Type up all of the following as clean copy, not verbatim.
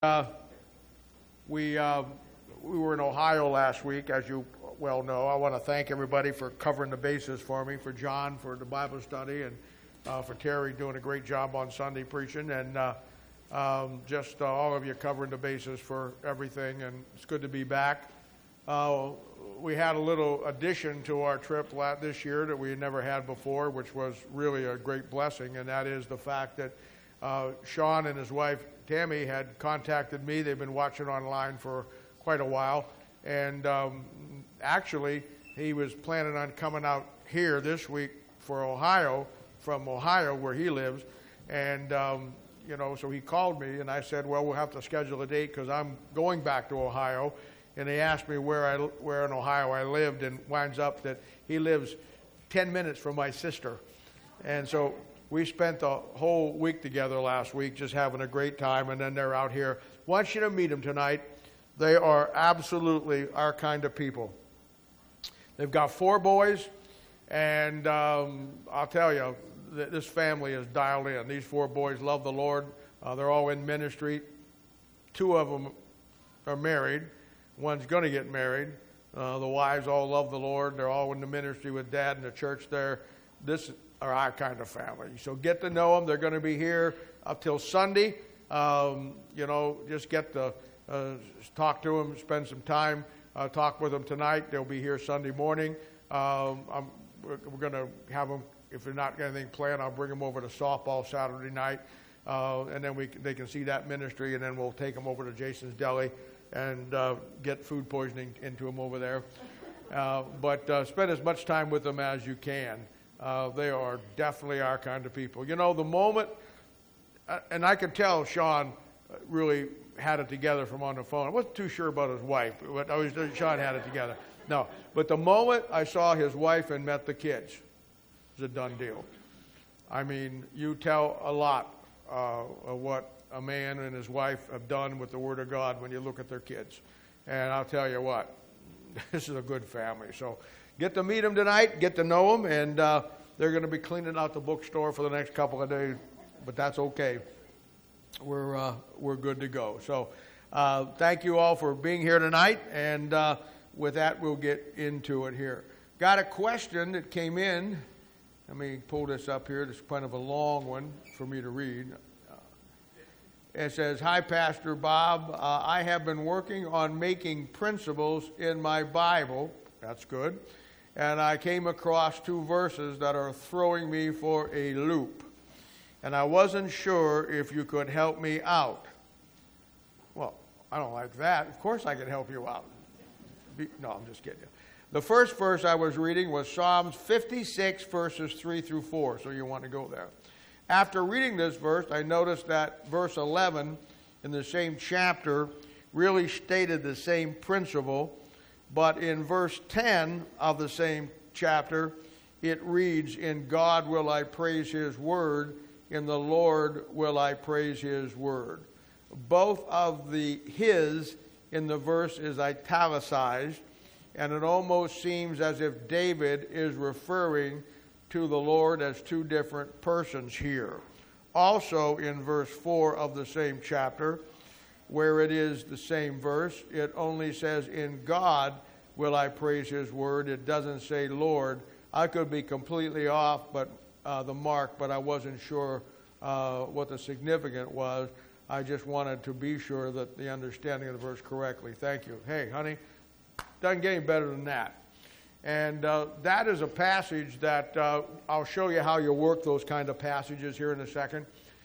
Uh, we were in Ohio last week, as you well know. I want to thank everybody for covering the bases for me, for John for the Bible study, and for Terry doing a great job on Sunday preaching, and just all of you covering the bases for everything. And it's good to be back. We had a little addition to our trip this year that we had never had before, which was really a great blessing, and that is the fact that Sean and his wife Tammy had contacted me. They've been watching online for quite a while, and actually he was planning on coming out here this week for Ohio, from Ohio where he lives, and so he called me, and I said, well, we'll have to schedule a date because I'm going back to Ohio. And he asked me where in Ohio I lived, and winds up that he lives 10 minutes from my sister. And so we spent the whole week together last week just having a great time, and then they're out here. Want you to meet them tonight. They are absolutely our kind of people. They've got 4 boys, and I'll tell you, this family is dialed in. These 4 boys love the Lord. They're all in ministry. 2 of them are married. One's going to get married. The wives all love the Lord. They're all in the ministry with Dad in the church there. This are our kind of family. So get to know them. They're going to be here up till Sunday. Just get to talk to them, spend some time, talk with them tonight. They'll be here Sunday morning. We're going to have them, if they're not got anything planned, I'll bring them over to softball Saturday night. And then they can see that ministry, and then we'll take them over to Jason's Deli and get food poisoning into them over there. But spend as much time with them as you can. They are definitely our kind of people. You know, the moment, and I could tell Sean really had it together from on the phone. I wasn't too sure about his wife, but Sean had it together. No, but the moment I saw his wife and met the kids, it was a done deal. I mean, you tell a lot of what a man and his wife have done with the Word of God when you look at their kids. And I'll tell you what, this is a good family. So get to meet them tonight, get to know them, and they're going to be cleaning out the bookstore for the next couple of days, but that's okay. We're good to go. So thank you all for being here tonight, and with that, we'll get into it here. Got a question that came in. Let me pull this up here. This is kind of a long one for me to read. It says, hi, Pastor Bob. I have been working on making principles in my Bible. That's good. And I came across 2 verses that are throwing me for a loop. And I wasn't sure if you could help me out. Well, I don't like that. Of course I can help you out. No, I'm just kidding you. The first verse I was reading was Psalms 56, verses 3 through 4. So you want to go there. After reading this verse, I noticed that verse 11 in the same chapter really stated the same principle, but in verse 10 of the same chapter, it reads, in God will I praise his word, in the Lord will I praise his word. Both of the his in the verse is italicized, and it almost seems as if David is referring to the Lord as 2 different persons here. Also in verse 4 of the same chapter, where it is the same verse, it only says, in God will I praise his word. It doesn't say Lord. I could be completely off the mark, but I wasn't sure what the significance was. I just wanted to be sure that the understanding of the verse correctly. Thank you. Hey, honey, doesn't get any better than that. And that is a passage that I'll show you how you work those kind of passages here in a second.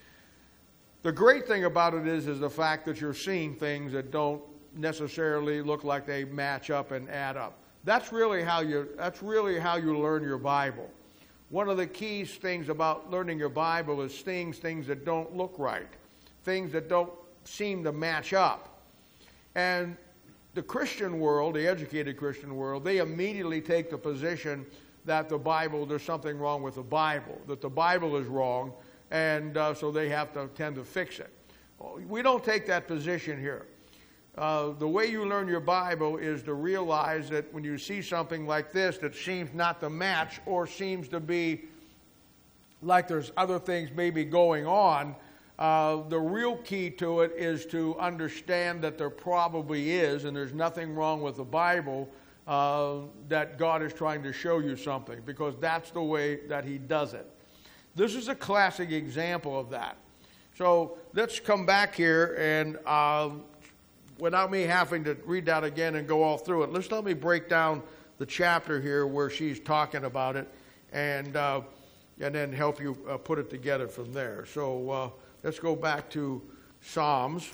The great thing about it is the fact that you're seeing things that don't necessarily look like they match up and add up. That's really how you learn your Bible. One of the key things about learning your Bible is seeing things that don't look right, things that don't seem to match up. And the Christian world, the educated Christian world, they immediately take the position that the Bible, there's something wrong with the Bible, that the Bible is wrong, and so they have to tend to fix it. We don't take that position here. The way you learn your Bible is to realize that when you see something like this that seems not to match or seems to be like there's other things maybe going on, The real key to it is to understand that there probably is, and there's nothing wrong with the Bible, that God is trying to show you something, because that's the way that he does it. This is a classic example of that. So let's come back here and without me having to read that again and go all through it, let me break down the chapter here where she's talking about it and then help you put it together from there. So let's go back to Psalms.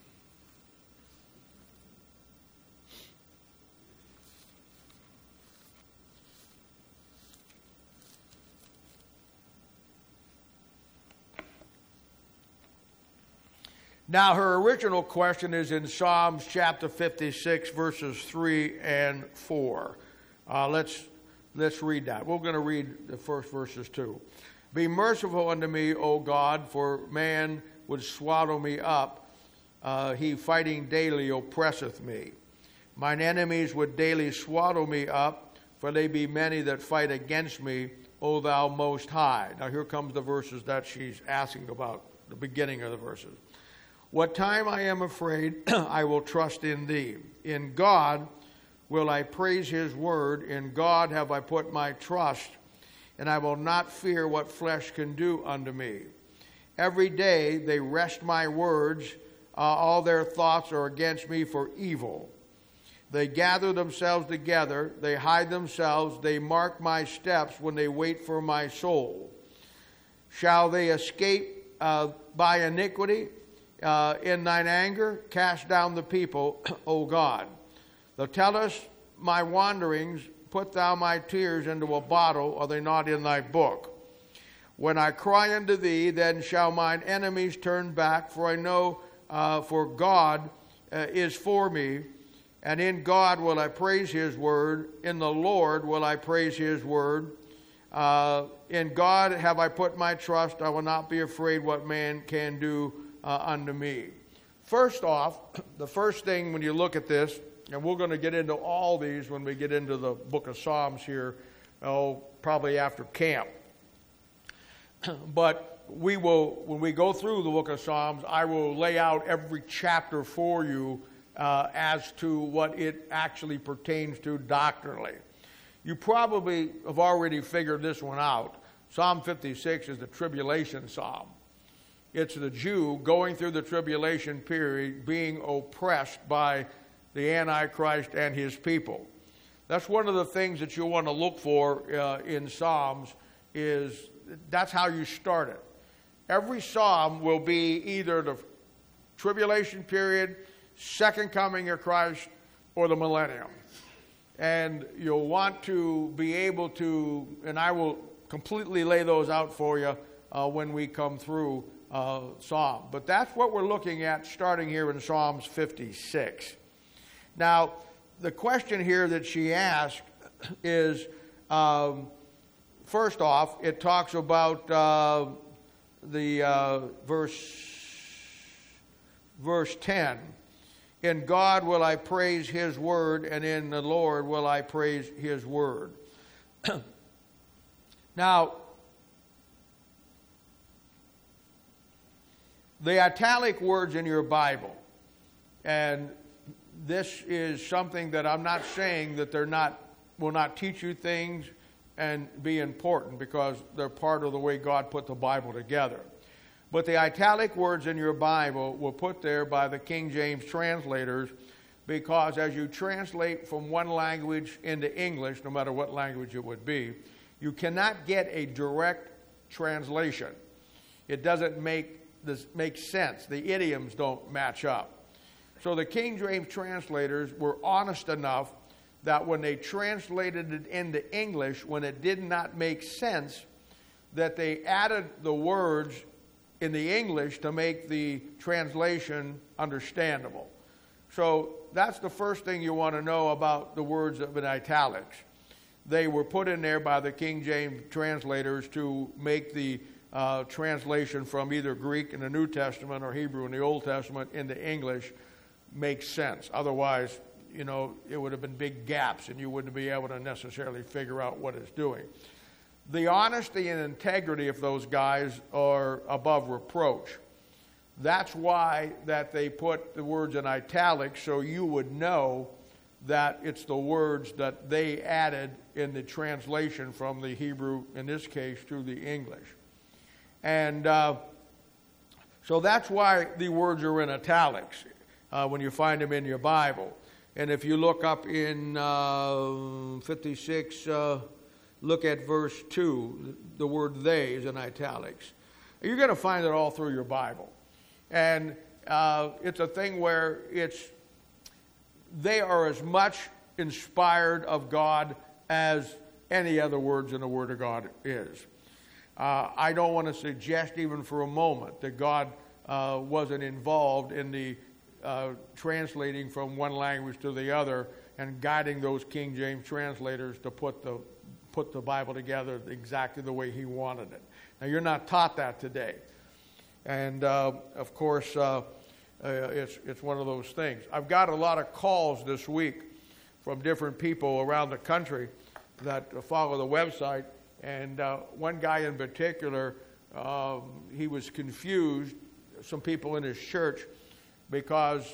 Now, her original question is in Psalms chapter 56, verses 3 and 4. Let's read that. We're going to read the first verses too. Be merciful unto me, O God, for man would swallow me up. He fighting daily oppresseth me. Mine enemies would daily swallow me up, for they be many that fight against me, O thou most high. Now here comes the verses that she's asking about, the beginning of the verses. What time I am afraid, I will trust in thee. In God will I praise his word. In God have I put my trust, and I will not fear what flesh can do unto me. Every day they wrest my words. All their thoughts are against me for evil. They gather themselves together. They hide themselves. They mark my steps when they wait for my soul. Shall they escape by iniquity? In thine anger, cast down the people, O God. Thou tellest my wanderings, put thou my tears into a bottle, are they not in thy book? When I cry unto thee, then shall mine enemies turn back, for I know for God is for me, and in God will I praise his word, in the Lord will I praise his word. In God have I put my trust, I will not be afraid what man can do unto me. First off, the first thing when you look at this, and we're going to get into all these when we get into the book of Psalms here, probably after camp. But we will, when we go through the book of Psalms, I will lay out every chapter for you as to what it actually pertains to doctrinally. You probably have already figured this one out. Psalm 56 is the tribulation psalm. It's the Jew going through the tribulation period, being oppressed by the Antichrist and his people. That's one of the things that you want to look for in Psalms, is that's how you start it. Every psalm will be either the tribulation period, second coming of Christ, or the millennium. And you'll want to be able to, and I will completely lay those out for you when we come through Psalm. But that's what we're looking at starting here in Psalms 56. Now, the question here that she asked is, first off, it talks about the verse 10. In God will I praise his word, and in the Lord will I praise his word. Now, the italic words in your Bible, and this is something that I'm not saying that will not teach you things and be important, because they're part of the way God put the Bible together. But the italic words in your Bible were put there by the King James translators, because as you translate from one language into English, no matter what language it would be, you cannot get a direct translation. It doesn't make sense. The idioms don't match up. So the King James translators were honest enough that when they translated it into English, when it did not make sense, that they added the words in the English to make the translation understandable. So that's the first thing you want to know about the words in italics. They were put in there by the King James translators to make the translation from either Greek in the New Testament or Hebrew in the Old Testament into English make sense. Otherwise, it would have been big gaps and you wouldn't be able to necessarily figure out what it's doing. The honesty and integrity of those guys are above reproach. That's why that they put the words in italics, so you would know that it's the words that they added in the translation from the Hebrew, in this case, to the English. And so that's why the words are in italics when you find them in your Bible. And if you look up in 56, look at verse 2, the word they is in italics. You're going to find it all through your Bible. And it's a thing where they are as much inspired of God as any other words in the Word of God is. I don't want to suggest even for a moment that God wasn't involved in the translating from one language to the other and guiding those King James translators to put the Bible together exactly the way He wanted it. Now, you're not taught that today. And, of course, it's one of those things. I've got a lot of calls this week from different people around the country that follow the website. And one guy in particular, he was confused, some people in his church, because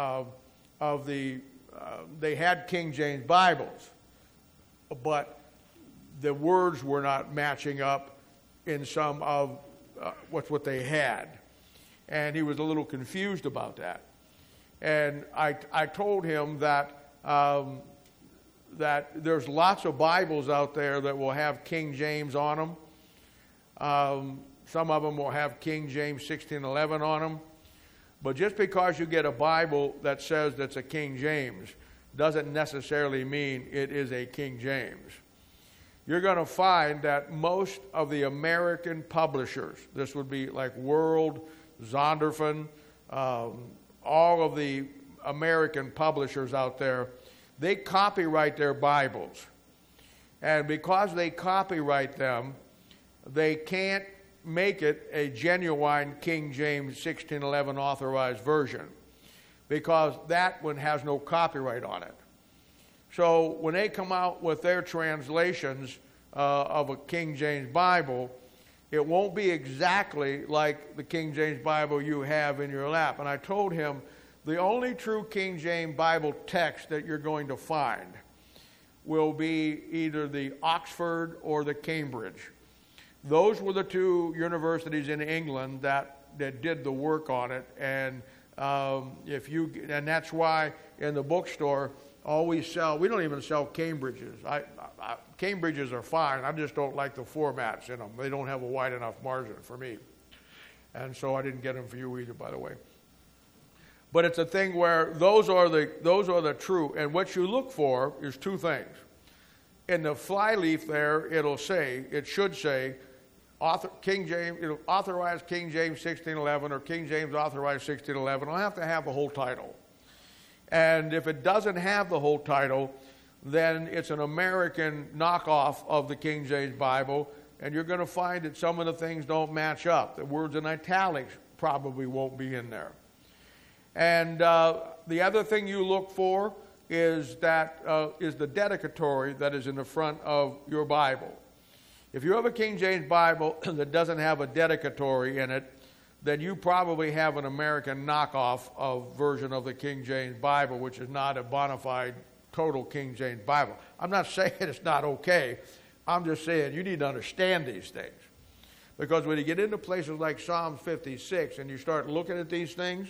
they had King James Bibles, but the words were not matching up in some of what they had. And he was a little confused about that. And I told him that that there's lots of Bibles out there that will have King James on them. Some of them will have King James 1611 on them. But just because you get a Bible that says that's a King James doesn't necessarily mean it is a King James. You're going to find that most of the American publishers, this would be like World, Zondervan, all of the American publishers out there, they copyright their Bibles. And because they copyright them, they can't make it a genuine King James 1611 authorized version, because that one has no copyright on it. So when they come out with their translations of a King James Bible, it won't be exactly like the King James Bible you have in your lap. And I told him the only true King James Bible text that you're going to find will be either the Oxford or the Cambridge. Those were the two universities in England that did the work on it. And and that's why in the bookstore, we don't even sell Cambridges. Cambridges are fine. I just don't like the formats in them. They don't have a wide enough margin for me. And so I didn't get them for you either, by the way. But it's a thing where those are the true. And what you look for is two things. In the flyleaf there, it should say, King James, authorized King James 1611 or King James authorized 1611. I'll have to have the whole title. And if it doesn't have the whole title, then it's an American knockoff of the King James Bible, and you're going to find that some of the things don't match up. The words in italics probably won't be in there. And the other thing you look for is the dedicatory that is in the front of your Bible. If you have a King James Bible that doesn't have a dedicatory in it, then you probably have an American knockoff of version of the King James Bible, which is not a bona fide total King James Bible. I'm not saying it's not okay. I'm just saying you need to understand these things. Because when you get into places like Psalm 56 and you start looking at these things,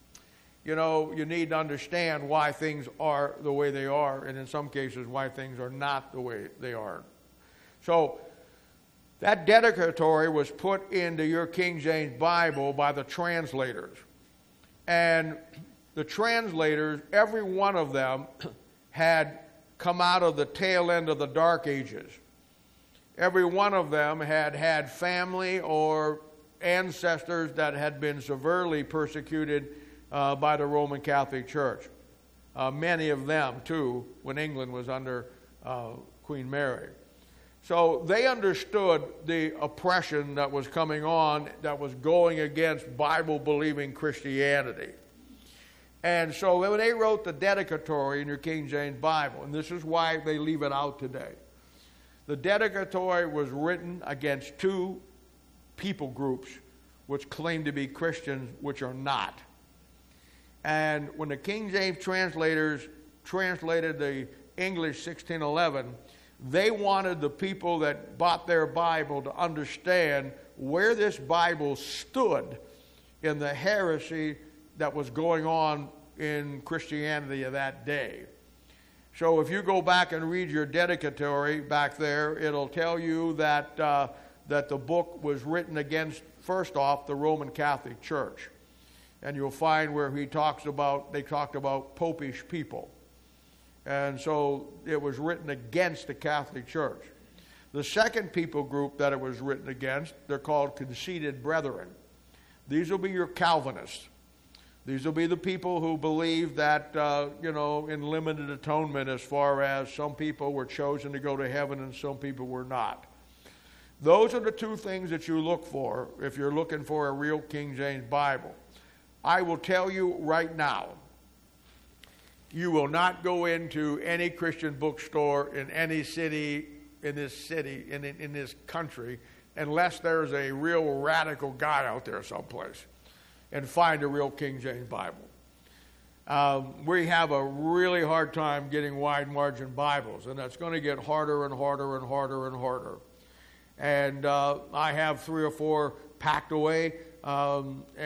you need to understand why things are the way they are, and in some cases why things are not the way they are. So that dedicatory was put into your King James Bible by the translators. And the translators, every one of them had come out of the tail end of the Dark Ages. Every one of them had family or ancestors that had been severely persecuted by the Roman Catholic Church. Many of them, too, when England was under Queen Mary. So they understood the oppression that was coming on, that was going against Bible-believing Christianity. And so when they wrote the dedicatory in your King James Bible, and this is why they leave it out today, the dedicatory was written against two people groups. which claim to be Christians, which are not. And when the King James translators translated the English 1611, they wanted the people that bought their Bible to understand where this Bible stood in the heresy that was going on in Christianity of that day. So if you go back and read your dedicatory back there, it'll tell you that that the book was written against, first off, the Roman Catholic Church. And you'll find where they talked about popish people. And so it was written against the Catholic Church. The second people group that it was written against, they're called conceited brethren. These will be your Calvinists. These will be the people who believe that, in limited atonement, as far as some people were chosen to go to heaven and some people were not. Those are the two things that you look for if you're looking for a real King James Bible. I will tell you right now, you will not go into any Christian bookstore in any city, in this country, unless there's a real radical guy out there someplace, and find a real King James Bible. We have a really hard time getting wide margin Bibles, and that's going to get harder and harder and harder and harder. And I have 3 or 4 packed away, I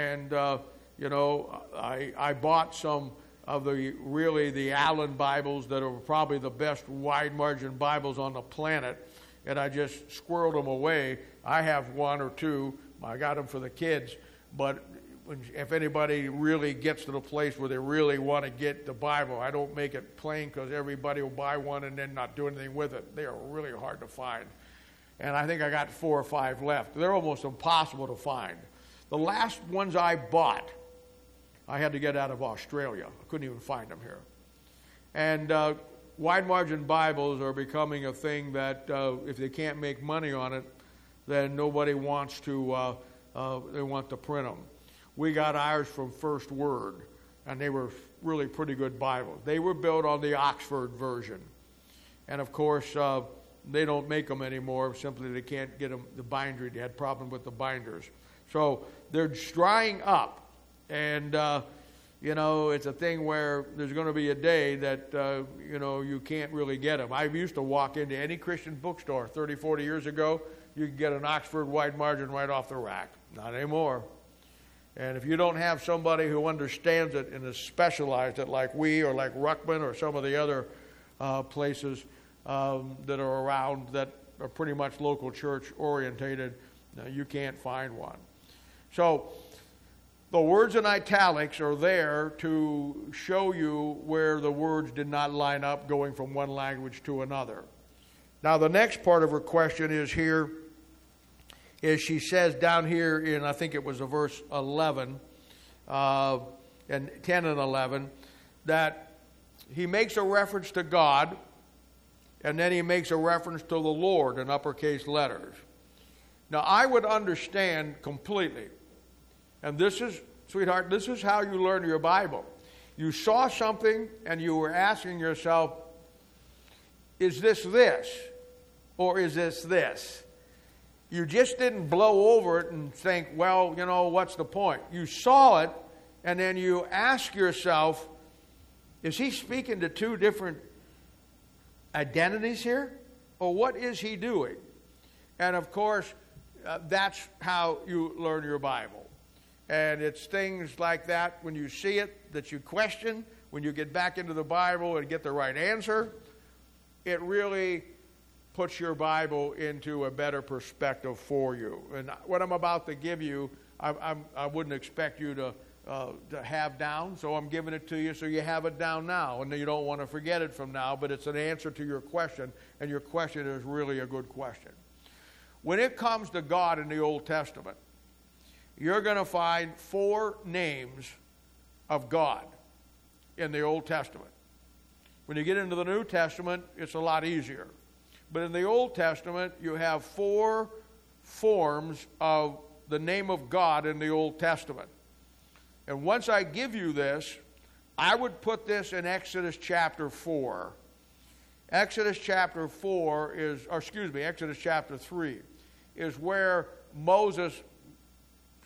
bought some of the Allen Bibles that are probably the best wide margin Bibles on the planet, and I just squirreled them away. I have 1 or 2. I got them for the kids, but if anybody really gets to the place where they really want to get the Bible, I don't make it plain because everybody will buy one and then not do anything with it. They are really hard to find. And I think I got 4 or 5 left. They're almost impossible to find. The last ones I bought, I had to get out of Australia. I couldn't even find them here. And wide margin Bibles are becoming a thing that if they can't make money on it, then nobody wants to, they want to print them. We got ours from First Word, and they were really pretty good Bibles. They were built on the Oxford version. And of course, they don't make them anymore. Simply they can't get them, the binder. They had problem with the binders. So they're drying up. And, it's a thing where there's going to be a day that, you can't really get them. I used to walk into any Christian bookstore 30, 40 years ago. You could get an Oxford wide margin right off the rack. Not anymore. And if you don't have somebody who understands it and is specialized it like we or like Ruckman or some of the other places that are around that are pretty much local church orientated, you can't find one. So the words in italics are there to show you where the words did not line up going from one language to another. Now the next part of her question is she says down here in, I think it was verse 11, and 10 and 11, that he makes a reference to God, and then he makes a reference to the Lord in uppercase letters. Now I would understand completely, and this is, sweetheart, this is how you learn your Bible. You saw something and you were asking yourself, is this or is this? You just didn't blow over it and think, well, what's the point? You saw it, and then you ask yourself, is he speaking to 2 different identities here? Or what is he doing? And of course, that's how you learn your Bible. And it's things like that when you see it that you question, when you get back into the Bible and get the right answer, it really puts your Bible into a better perspective for you. And what I'm about to give you, I wouldn't expect you to have down, so I'm giving it to you so you have it down now, and you don't want to forget it from now, but it's an answer to your question, and your question is really a good question. When it comes to God in the Old Testament, you're going to find 4 names of God in the Old Testament. When you get into the New Testament, it's a lot easier. But in the Old Testament, you have 4 forms of the name of God in the Old Testament. And once I give you this, I would put this in Exodus chapter 4. Exodus chapter 3 is where Moses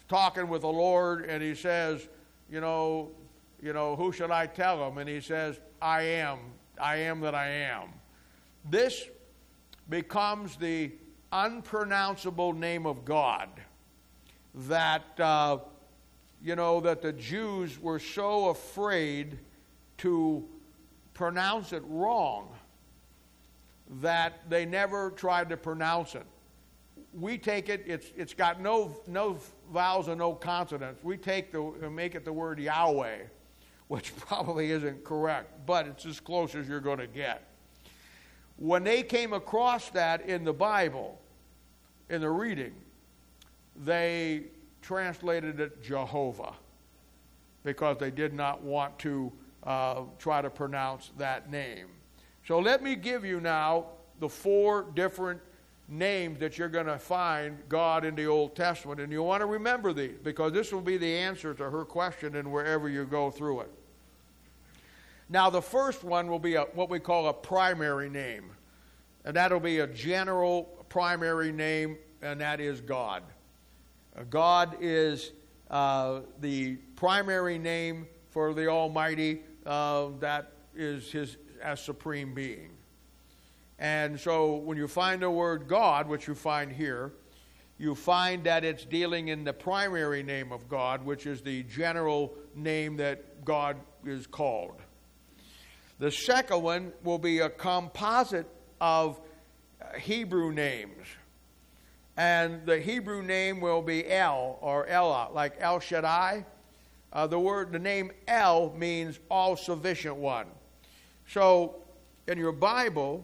talking with the Lord, and he says, who should I tell him? And he says, I am that I am. This becomes the unpronounceable name of God that, that the Jews were so afraid to pronounce it wrong that they never tried to pronounce it. We take it, it's got no vowels and no consonants. We make it the word Yahweh, which probably isn't correct, but it's as close as you're going to get. When they came across that in the Bible, in the reading, they translated it Jehovah because they did not want to try to pronounce that name. So let me give you now the 4 different names that you're going to find God in the Old Testament, and you want to remember these because this will be the answer to her question and wherever you go through it. Now the first one will be what we call a primary name, and that'll be a general primary name, and that is God. God is the primary name for the Almighty, that is His as supreme being. And so when you find the word God, which you find here, you find that it's dealing in the primary name of God, which is the general name that God is called. The second one will be a composite of Hebrew names. And the Hebrew name will be El or Elah, like El Shaddai. The name El means all-sufficient one. So in your Bible,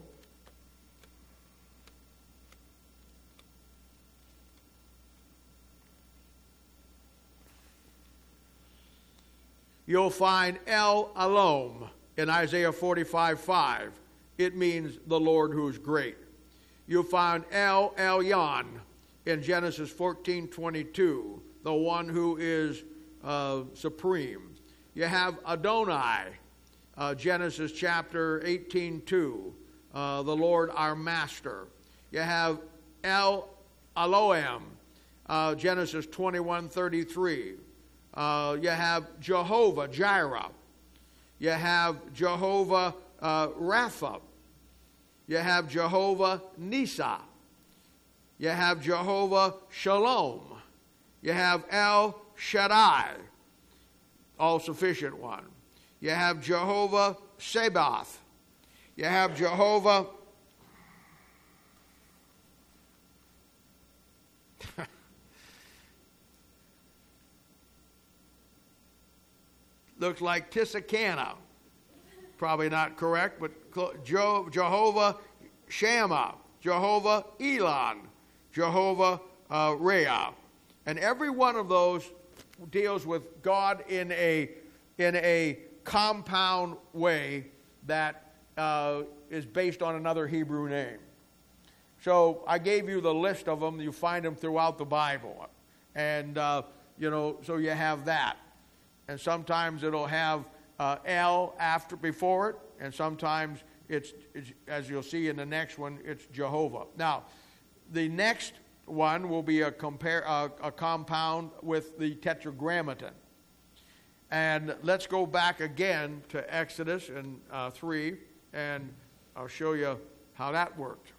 you'll find El Alom in Isaiah 45:5. It means the Lord who is great. You'll find El Elyon in Genesis 14:22, the one who is supreme. You have Adonai, Genesis chapter 18:2, the Lord our master. You have El Elohim, Genesis 21:33. You have Jehovah Jireh. You have Jehovah Rapha. You have Jehovah Nisa. You have Jehovah Shalom. You have El Shaddai, all-sufficient one. You have Jehovah Sabaoth. You have Jehovah looks like Tisakana. Probably not correct, but Jehovah Shammah, Jehovah Elon, Jehovah Reah. And every one of those deals with God in a compound way that is based on another Hebrew name. So I gave you the list of them. You find them throughout the Bible. And, so you have that. And sometimes it'll have El before it, and sometimes it's, as you'll see in the next one, it's Jehovah. Now, the next one will be a compound with the Tetragrammaton. And let's go back again to Exodus 3, and I'll show you how that worked.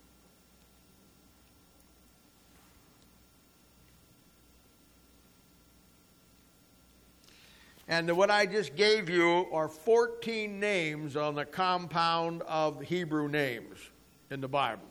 And what I just gave you are 14 names on the compound of Hebrew names in the Bible.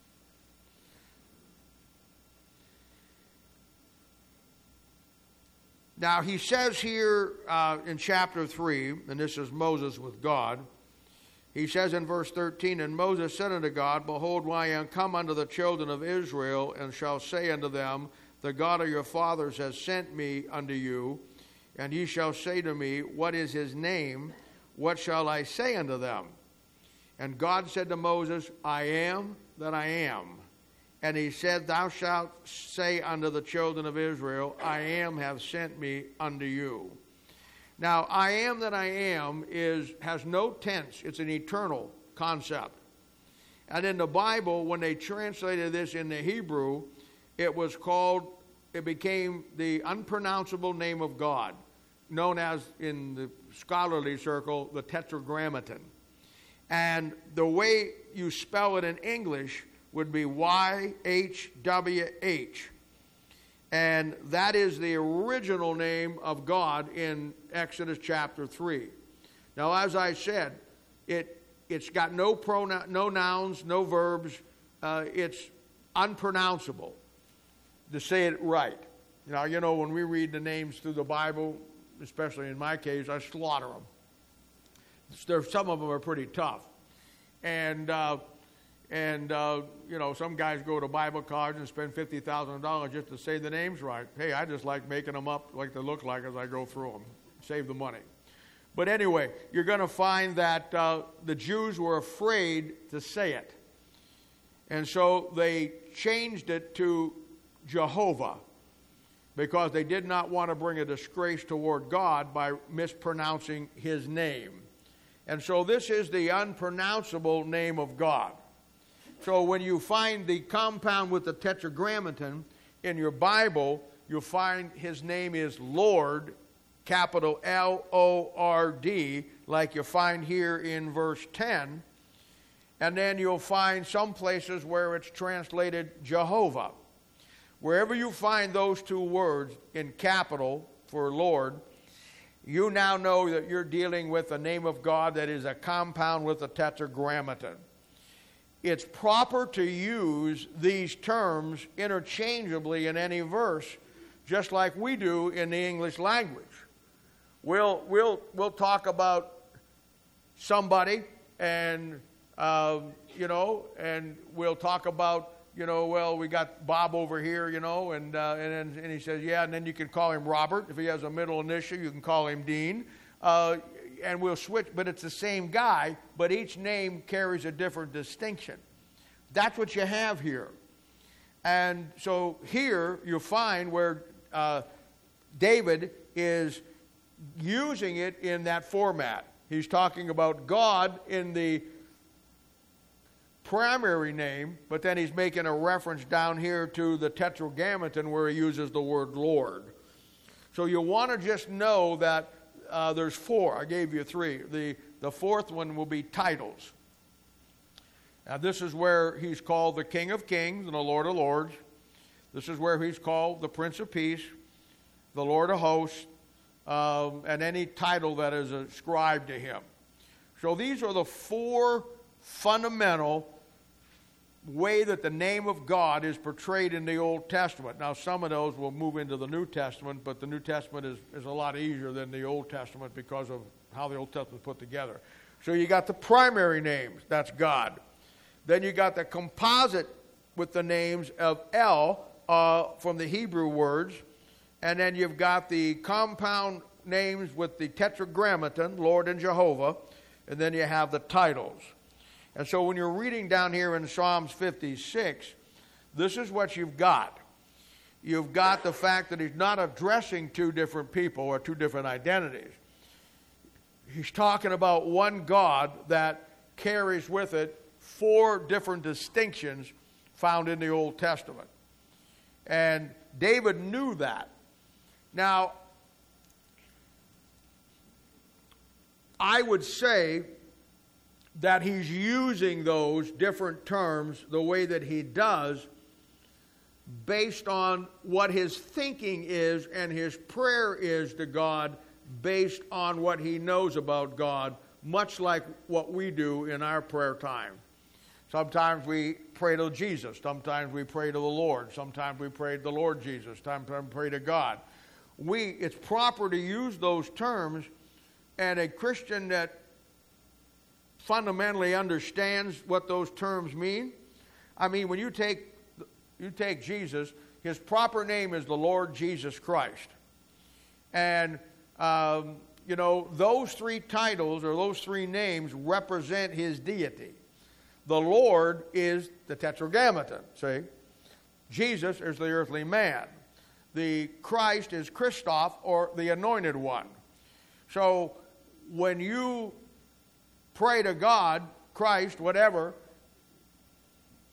Now, he says here in chapter 3, and this is Moses with God, he says in verse 13, And Moses said unto God, Behold, I am come unto the children of Israel, and shall say unto them, The God of your fathers has sent me unto you, and ye shall say to me, What is his name? What shall I say unto them? And God said to Moses, I am that I am. And he said, Thou shalt say unto the children of Israel, I am have sent me unto you. Now, I am that I am has no tense. It's an eternal concept. And in the Bible, when they translated this into Hebrew, it was called it became the unpronounceable name of God, known as, in the scholarly circle, the Tetragrammaton. And the way you spell it in English would be YHWH. And that is the original name of God in Exodus chapter 3. Now, as I said, it's got no nouns, no verbs. It's unpronounceable to say it right. Now, you know, when we read the names through the Bible, especially in my case, I slaughter them. Some of them are pretty tough. And you know, some guys go to Bible college and spend $50,000 just to say the names right. Hey, I just like making them up like they look like as I go through them. Save the money. But anyway, you're going to find that the Jews were afraid to say it. And so they changed it to Jehovah, because they did not want to bring a disgrace toward God by mispronouncing his name. And so this is the unpronounceable name of God. So when you find the compound with the Tetragrammaton in your Bible, you'll find his name is Lord, capital L-O-R-D, like you find here in verse 10. And then you'll find some places where it's translated Jehovah. Wherever you find those two words in capital for Lord, you now know that you're dealing with a name of God that is a compound with a Tetragrammaton. It's proper to use these terms interchangeably in any verse, just like we do in the English language. We'll talk about somebody, and you know, and we'll talk about, you know, well, we got Bob over here, you know, and he says, yeah, and then you can call him Robert. If he has a middle initial, you can call him Dean. And we'll switch, but it's the same guy, but each name carries a different distinction. That's what you have here. And so here you'll find where David is using it in that format. He's talking about God in the primary name, but then he's making a reference down here to the Tetragrammaton where he uses the word Lord. So you want to just know that there's four. I gave you three. The fourth one will be titles. Now this is where he's called the King of Kings and the Lord of Lords. This is where he's called the Prince of Peace, the Lord of Hosts, and any title that is ascribed to him. So these are the four fundamental way that the name of God is portrayed in the Old Testament. Now, some of those will move into the New Testament, but the New Testament is a lot easier than the Old Testament because of how the Old Testament is put together. So you got the primary names, that's God. Then you got the composite with the names of El from the Hebrew words, and then you've got the compound names with the Tetragrammaton, Lord and Jehovah, and then you have the titles. And so when you're reading down here in Psalms 56, this is what you've got. You've got the fact that he's not addressing two different people or two different identities. He's talking about one God that carries with it four different distinctions found in the Old Testament. And David knew that. Now, I would say that he's using those different terms the way that he does based on what his thinking is and his prayer is to God based on what he knows about God, much like what we do in our prayer time. Sometimes we pray to Jesus. Sometimes we pray to the Lord. Sometimes we pray to the Lord Jesus. Sometimes we pray to God. It's proper to use those terms, and a Christian that fundamentally understands what those terms mean. I mean, when you take Jesus, his proper name is the Lord Jesus Christ. And, you know, those three titles or those three names represent his deity. The Lord is the Tetragrammaton, see? Jesus is the earthly man. The Christ is Christoph, or the anointed one. So when you pray to God, Christ, whatever,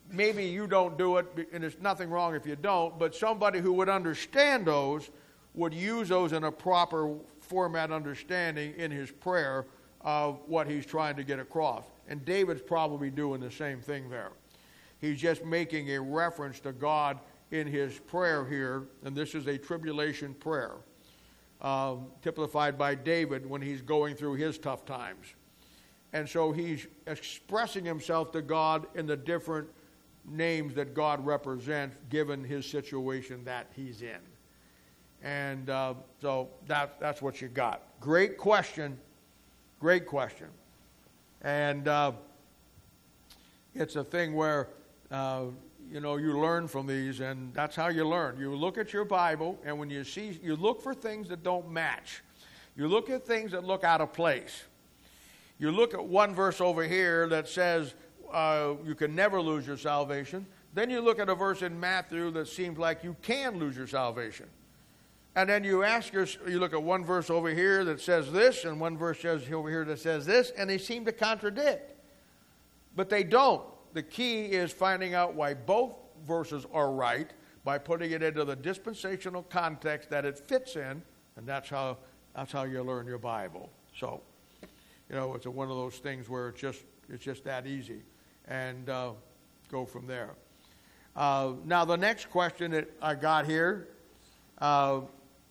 maybe you don't do it, and there's nothing wrong if you don't, but somebody who would understand those would use those in a proper format understanding in his prayer of what he's trying to get across. And David's probably doing the same thing there. He's just making a reference to God in his prayer here, and this is a tribulation prayer, typified by David when he's going through his tough times. And so he's expressing himself to God in the different names that God represents given his situation that he's in. And so that's what you got. Great question. Great question. And it's a thing where, you learn from these, and that's how you learn. You look at your Bible, and when you look for things that don't match. You look at things that look out of place. You look at one verse over here that says you can never lose your salvation. Then you look at a verse in Matthew that seems like you can lose your salvation. And then you look at one verse over here that says this, and one verse over here that says this, and they seem to contradict. But they don't. The key is finding out why both verses are right by putting it into the dispensational context that it fits in, and that's how you learn your Bible. So, it's one of those things where it's just that easy, and go from there. Now the next question that I got here, and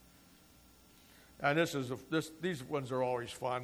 these ones are always fun.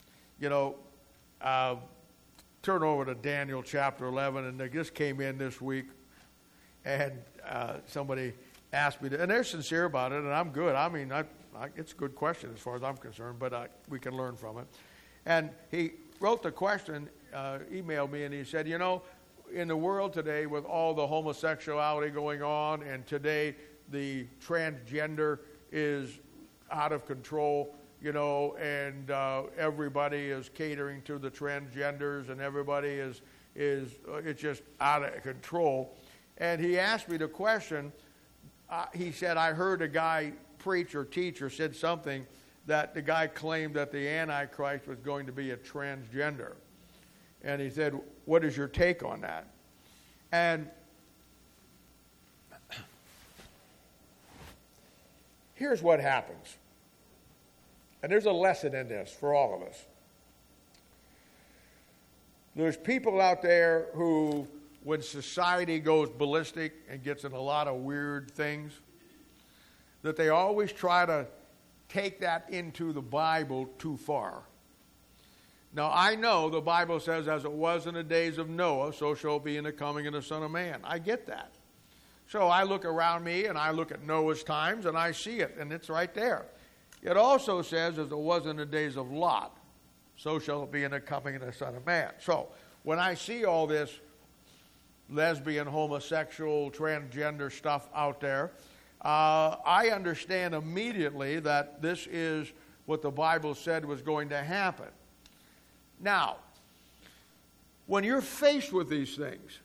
Turn over to Daniel chapter 11, and this came in this week, and somebody asked me, and they're sincere about it, and I'm good. I mean, it's a good question as far as I'm concerned, but we can learn from it. And he wrote the question, emailed me, and he said, in the world today with all the homosexuality going on, and today the transgender is out of control, and everybody is catering to the transgenders, and everybody is it's just out of control. And he asked me the question, he said, I heard a guy preach or teach or said something that the guy claimed that the Antichrist was going to be a transgender. And he said, what is your take on that? And here's what happens. And there's a lesson in this for all of us. There's people out there who, when society goes ballistic and gets in a lot of weird things, that they always try to take that into the Bible too far. Now, I know the Bible says, as it was in the days of Noah, so shall it be in the coming of the Son of Man. I get that. So I look around me, and I look at Noah's times, and I see it, and it's right there. It also says, as it was in the days of Lot, so shall it be in the coming of the Son of Man. So when I see all this lesbian, homosexual, transgender stuff out there, I understand immediately that this is what the Bible said was going to happen. Now, when you're faced with these things,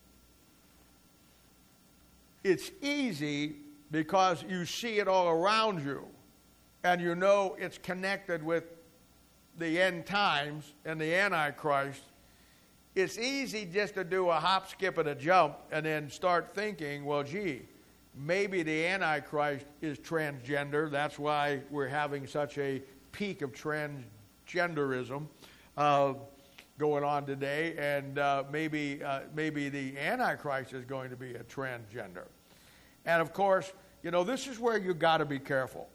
it's easy because you see it all around you, and you know it's connected with the end times and the Antichrist. It's easy just to do a hop, skip, and a jump and then start thinking, well, gee, maybe the Antichrist is transgender. That's why we're having such a peak of transgenderism going on today. And maybe the Antichrist is going to be a transgender. And, of course, this is where you've got to be careful.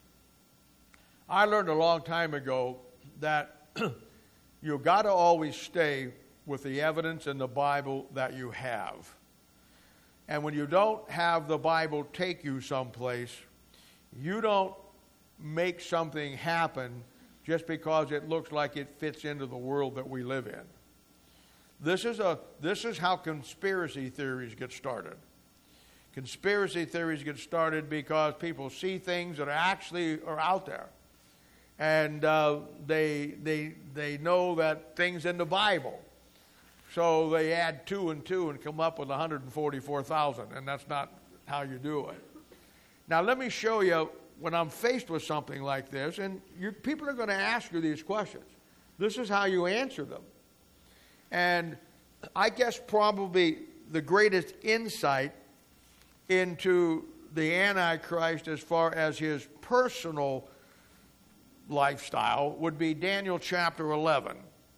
I learned a long time ago that you've got to always stay with the evidence in the Bible that you have. And when you don't have the Bible take you someplace, you don't make something happen just because it looks like it fits into the world that we live in. This is how conspiracy theories get started. Conspiracy theories get started because people see things that are out there. And they know that things in the Bible. So they add 2 and 2 and come up with 144,000, and that's not how you do it. Now let me show you when I'm faced with something like this, and people are going to ask you these questions. This is how you answer them. And I guess probably the greatest insight into the Antichrist as far as his personal lifestyle would be Daniel chapter 11.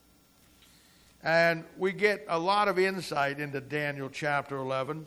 And we get a lot of insight into Daniel chapter 11.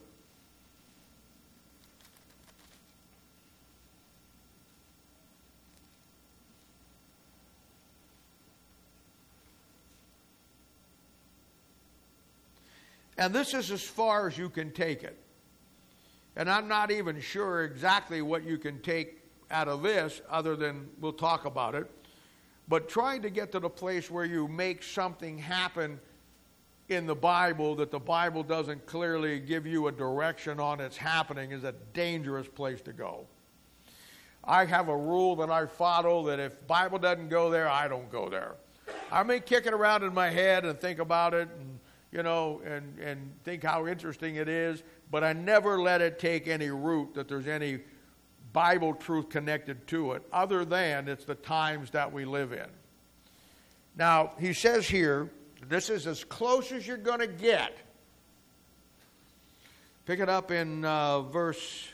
And this is as far as you can take it. And I'm not even sure exactly what you can take out of this, other than we'll talk about it. But trying to get to the place where you make something happen in the Bible that the Bible doesn't clearly give you a direction on its happening is a dangerous place to go. I have a rule that I follow that if Bible doesn't go there, I don't go there. I may kick it around in my head and think about it and and think how interesting it is, but I never let it take any root that there's any Bible truth connected to it, other than it's the times that we live in. Now, he says here, this is as close as you're going to get. Pick it up in verse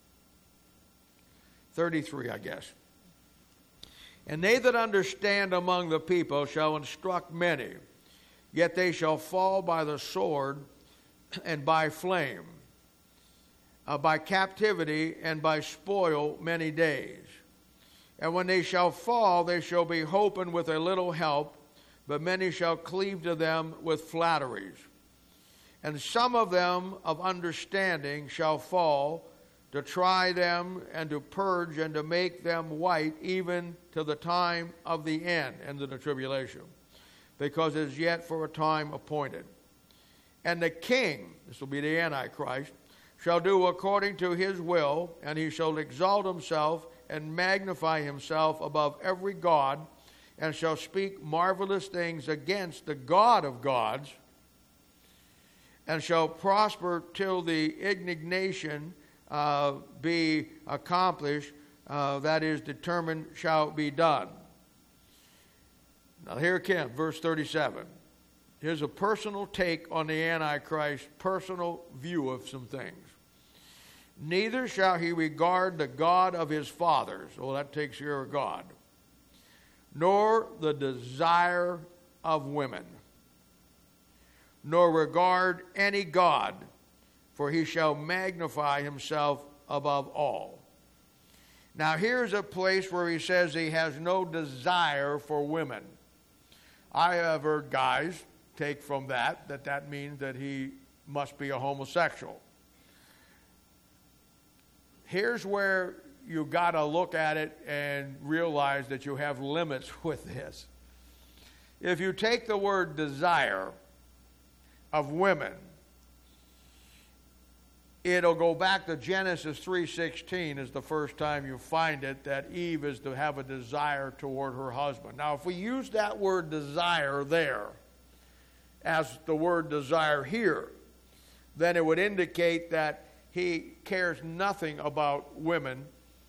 33, I guess. And they that understand among the people shall instruct many, yet they shall fall by the sword and by flame, by captivity and by spoil many days. And when they shall fall, they shall be holpen with a little help, but many shall cleave to them with flatteries. And some of them of understanding shall fall, to try them and to purge and to make them white, even to the time of the end of the tribulation, because it is yet for a time appointed. And the king, this will be the Antichrist, shall do according to his will, and he shall exalt himself and magnify himself above every god, and shall speak marvelous things against the God of gods, and shall prosper till the indignation be accomplished, that is determined shall be done. Now here again, verse 37. Here's a personal take on the Antichrist's personal view of some things. Neither shall he regard the God of his fathers. Well, that takes care of God. Nor the desire of women. Nor regard any God, for he shall magnify himself above all. Now here's a place where he says he has no desire for women. I have heard guys take from that means that he must be a homosexual. Here's where you got to look at it and realize that you have limits with this. If you take the word desire of women, it'll go back to Genesis 3:16 is the first time you find it, that Eve is to have a desire toward her husband. Now, if we use that word desire there as the word desire here, then it would indicate that he cares nothing about women.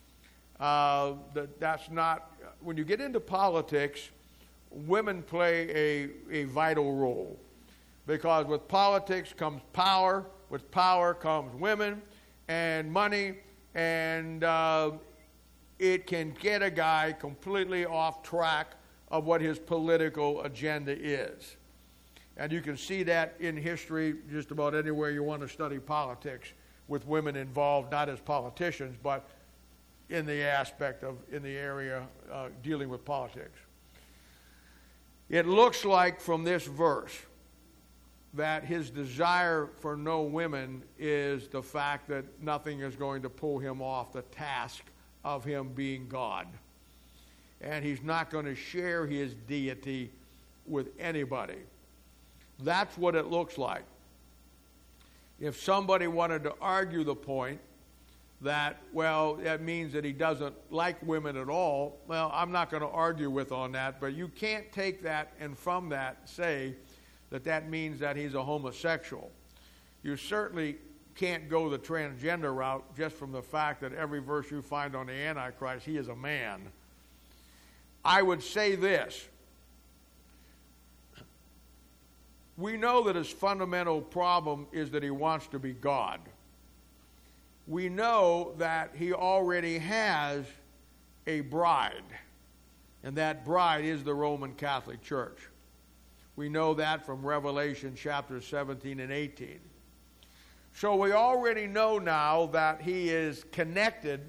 That's not, when you get into politics, women play a vital role. Because with politics comes power, with power comes women and money, and it can get a guy completely off track of what his political agenda is. And you can see that in history just about anywhere you want to study politics, with women involved, not as politicians, but in the aspect of, in the area dealing with politics. It looks like from this verse that his desire for no women is the fact that nothing is going to pull him off the task of him being God. And he's not going to share his deity with anybody. That's what it looks like. If somebody wanted to argue the point that, well, that means that he doesn't like women at all, well, I'm not going to argue with on that, but you can't take that and from that say that means that he's a homosexual. You certainly can't go the transgender route just from the fact that every verse you find on the Antichrist, he is a man. I would say this. we know that his fundamental problem is that he wants to be God. We know that he already has a bride, and that bride is the Roman Catholic Church. We know that from Revelation chapters 17 and 18. So we already know now that he is connected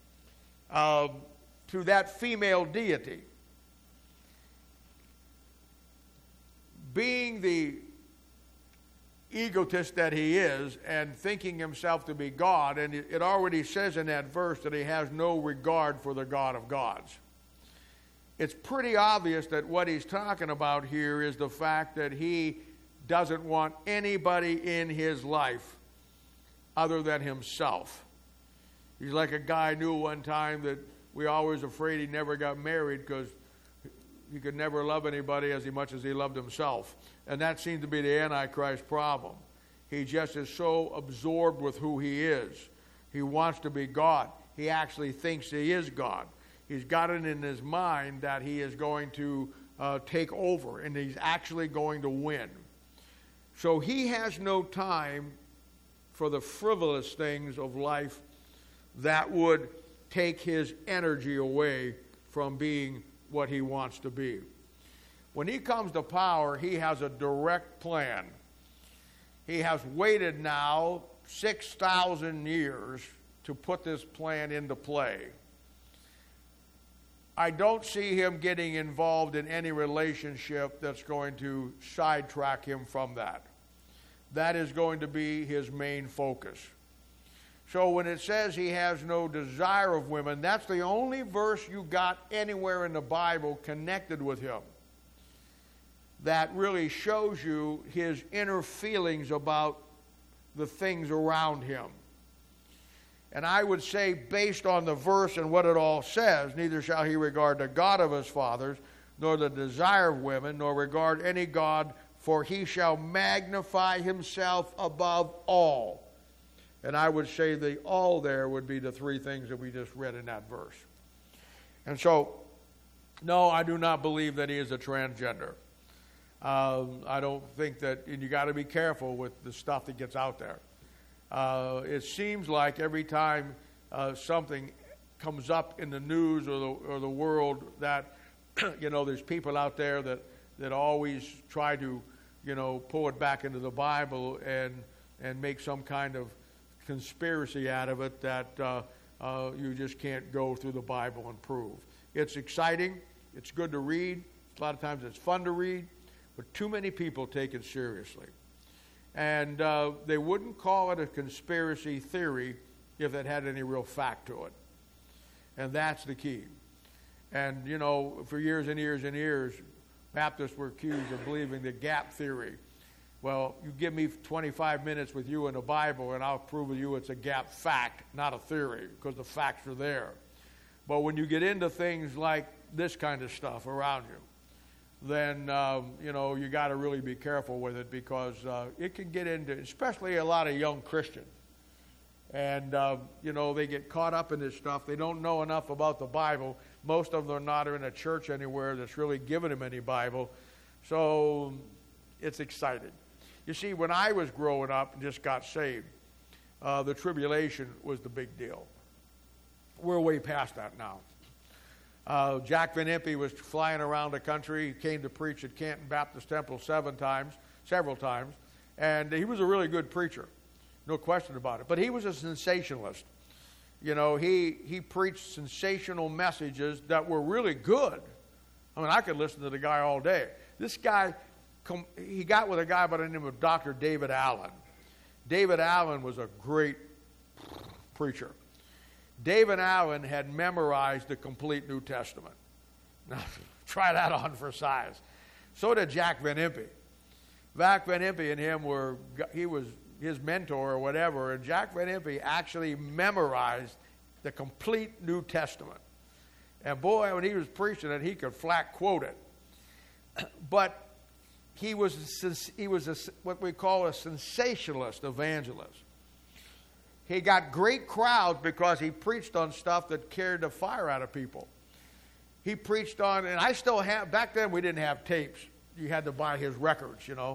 to that female deity. Being the egotist that he is and thinking himself to be God, and it already says in that verse that he has no regard for the God of gods. It's pretty obvious that what he's talking about here is the fact that he doesn't want anybody in his life other than himself. He's like a guy I knew one time that we always afraid he never got married because he could never love anybody as much as he loved himself. And that seemed to be the Antichrist problem. He just is so absorbed with who he is. He wants to be God. He actually thinks he is God. He's got it in his mind that he is going to take over, and he's actually going to win. So he has no time for the frivolous things of life that would take his energy away from being what he wants to be. When he comes to power, he has a direct plan. He has waited now 6,000 years to put this plan into play. I don't see him getting involved in any relationship that's going to sidetrack him from that. That is going to be his main focus. So when it says he has no desire of women, that's the only verse you got anywhere in the Bible connected with him that really shows you his inner feelings about the things around him. And I would say, based on the verse and what it all says, neither shall he regard the God of his fathers, nor the desire of women, nor regard any God, for he shall magnify himself above all. And I would say the all there would be the three things that we just read in that verse. And so, no, I do not believe that he is a transgender. I don't think that, and you got to be careful with the stuff that gets out there. It seems like every time something comes up in the news or the world that, there's people out there that always try to, pull it back into the Bible and make some kind of conspiracy out of it that you just can't go through the Bible and prove. It's exciting. It's good to read. A lot of times it's fun to read, but too many people take it seriously. And they wouldn't call it a conspiracy theory if it had any real fact to it. And that's the key. And, for years and years and years, Baptists were accused of believing the gap theory. Well, you give me 25 minutes with you in the Bible, and I'll prove to you it's a gap fact, not a theory, because the facts are there. But when you get into things like this kind of stuff around you, then, you got to really be careful with it because it can get into, especially a lot of young Christians. And, they get caught up in this stuff. They don't know enough about the Bible. Most of them are not in a church anywhere that's really giving them any Bible. So it's exciting. You see, when I was growing up and just got saved, the tribulation was the big deal. We're way past that now. Jack Van Impe was flying around the country. He came to preach at Canton Baptist Temple several times, and he was a really good preacher, no question about it. But he was a sensationalist. He preached sensational messages that were really good. I mean, I could listen to the guy all day. This guy, he got with a guy by the name of Dr. David Allen. David Allen was a great preacher. David Allen had memorized the complete New Testament. Now, try that on for size. So did Jack Van Impe. Jack Van Impe and him he was his mentor or whatever, and Jack Van Impe actually memorized the complete New Testament. And boy, when he was preaching it, he could flat quote it. But he was what we call a sensationalist evangelist. He got great crowds because he preached on stuff that carried the fire out of people. He preached on, and I still have, back then we didn't have tapes. You had to buy his records,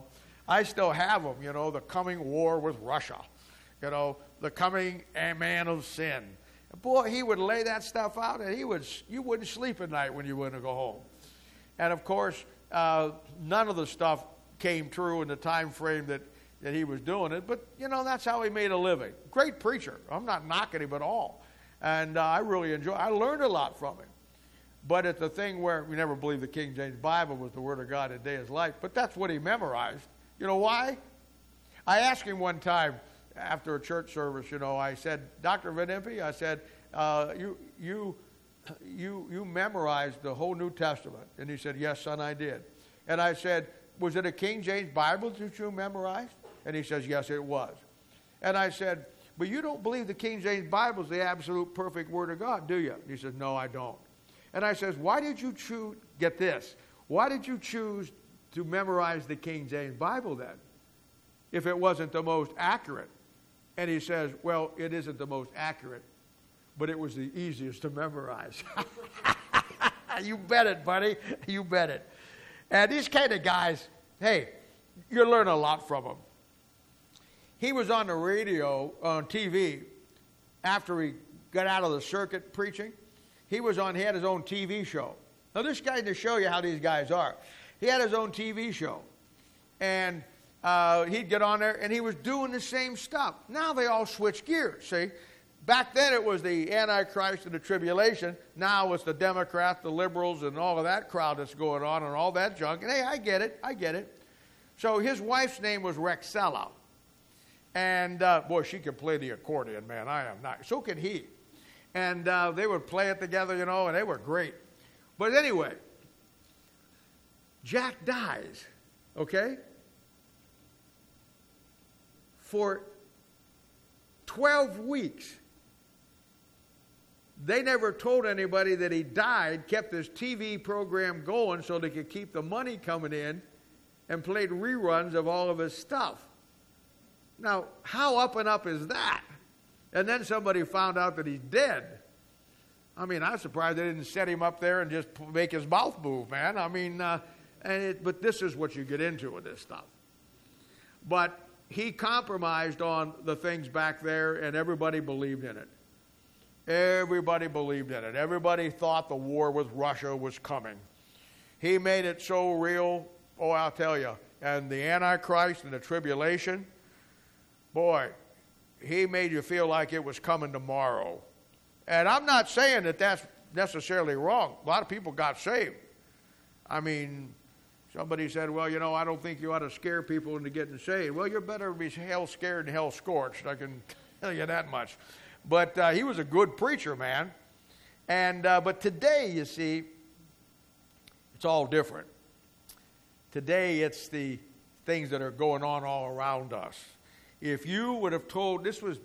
I still have them, the coming war with Russia, the coming man of sin. Boy, he would lay that stuff out, and you wouldn't sleep at night when you went to go home. And of course, none of the stuff came true in the time frame that he was doing it, but that's how he made a living. Great preacher. I'm not knocking him at all. And I really I learned a lot from him. But it's the thing where we never believed the King James Bible was the Word of God in day of his life, but that's what he memorized. You know why? I asked him one time after a church service, I said, Dr. Van Impe, I said, you memorized the whole New Testament. And he said, yes, son, I did. And I said, was it a King James Bible that you memorized? And he says, yes, it was. And I said, but you don't believe the King James Bible is the absolute perfect Word of God, do you? And he says, no, I don't. And I says, why did you choose, get this, why did you choose to memorize the King James Bible then, if it wasn't the most accurate? And he says, well, it isn't the most accurate, but it was the easiest to memorize. You bet it, buddy. You bet it. And these kind of guys, hey, you learn a lot from them. He was on the radio, on TV, after he got out of the circuit preaching. He had his own TV show. Now, this guy, to show you how these guys are, he had his own TV show. And he'd get on there, and he was doing the same stuff. Now they all switch gears, see? Back then it was the Antichrist and the tribulation. Now it's the Democrats, the liberals, and all of that crowd that's going on and all that junk. And hey, I get it. So his wife's name was Rexella. And, boy, she could play the accordion, man. I am not. So could he. And they would play it together, and they were great. But anyway, Jack dies, okay? For 12 weeks. They never told anybody that he died, kept this TV program going so they could keep the money coming in, and played reruns of all of his stuff. Now, how up and up is that? And then somebody found out that he's dead. I mean, I'm surprised they didn't set him up there and just make his mouth move, man. I mean, but this is what you get into with this stuff. But he compromised on the things back there, and everybody believed in it. Everybody believed in it. Everybody thought the war with Russia was coming. He made it so real, I'll tell you. And the Antichrist and the tribulation, boy, he made you feel like it was coming tomorrow. And I'm not saying that that's necessarily wrong. A lot of people got saved. I mean, somebody said, well, I don't think you ought to scare people into getting saved. Well, you're better to be hell scared than hell scorched. I can tell you that much. But he was a good preacher, man. And but today, you see, it's all different. Today, it's the things that are going on all around us. If you would have told, this was,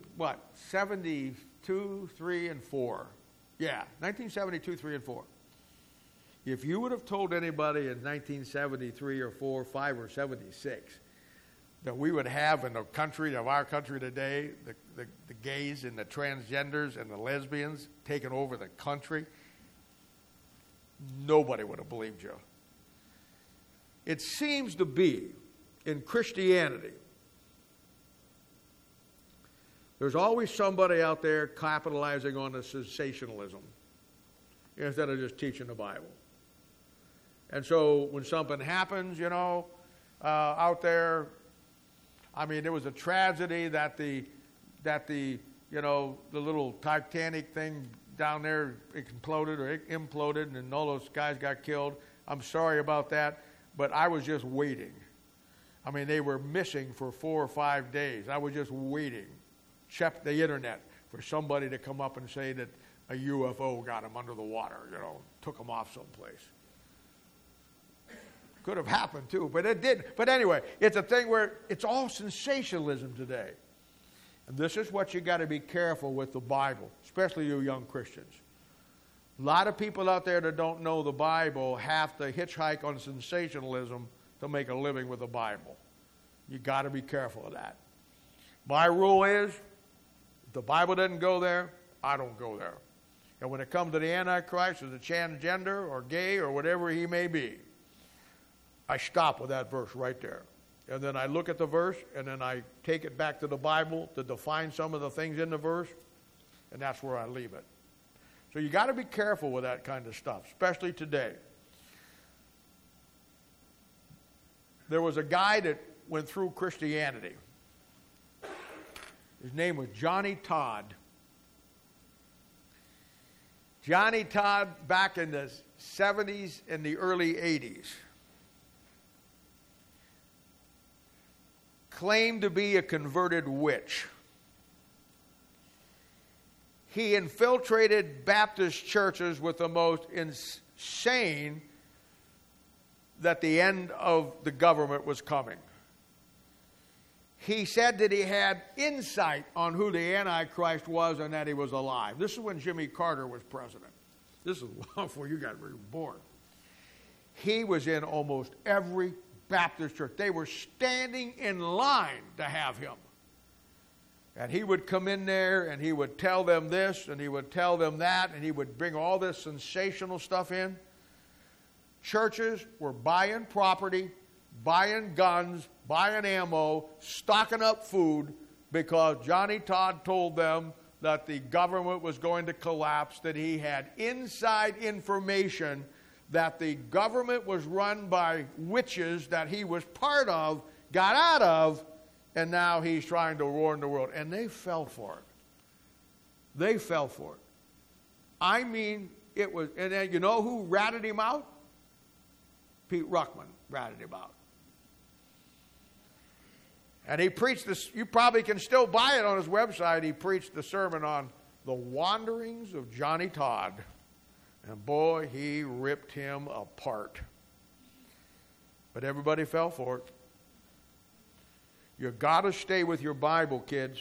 72, 3, and 4. Yeah, 1972, 3, and 4. If you would have told anybody in 1973 or 4, 5, or 76 that we would have in the country of our country today, the gays and the transgenders and the lesbians taking over the country, nobody would have believed you. It seems to be in Christianity, there's always somebody out there capitalizing on the sensationalism instead of just teaching the Bible. And so when something happens, out there, I mean, there was a tragedy that the little Titanic thing down there imploded, and all those guys got killed. I'm sorry about that, but I was just waiting. I mean, they were missing for 4 or 5 days. I was just waiting. Check the internet for somebody to come up and say that a UFO got them under the water, took them off someplace. Could have happened too, but it didn't. But anyway, it's a thing where it's all sensationalism today. And this is what you got to be careful with the Bible, especially you young Christians. A lot of people out there that don't know the Bible have to hitchhike on sensationalism to make a living with the Bible. You got to be careful of that. My rule is, if the Bible doesn't go there, I don't go there. And when it comes to the Antichrist or the transgender or gay or whatever he may be, I stop with that verse right there. and then I look at the verse, and then I take it back to the Bible to define some of the things in the verse, and that's where I leave it. So you got to be careful with that kind of stuff, especially today. There was a guy that went through Christianity. His name was Johnny Todd. Johnny Todd, back in the 70s and the early 80s, claimed to be a converted witch. He infiltrated Baptist churches with the most insane that the end of the government was coming. He said that he had insight on who the Antichrist was and that he was alive. This is when Jimmy Carter was president. This is long before you guys were born. He was in almost every Baptist church. They were standing in line to have him. And he would come in there and he would tell them this and he would tell them that and he would bring all this sensational stuff in. Churches were buying property, buying guns, buying ammo, stocking up food because Johnny Todd told them that the government was going to collapse, that he had inside information that the government was run by witches that he was part of, got out of, and now he's trying to warn the world. And they fell for it. They fell for it. I mean, it was, and then you know who ratted him out? Pete Ruckman ratted him out. And he preached this, you probably can still buy it on his website. He preached the sermon on the wanderings of Johnny Todd. And boy, he ripped him apart. But everybody fell for it. You got to stay with your Bible, kids.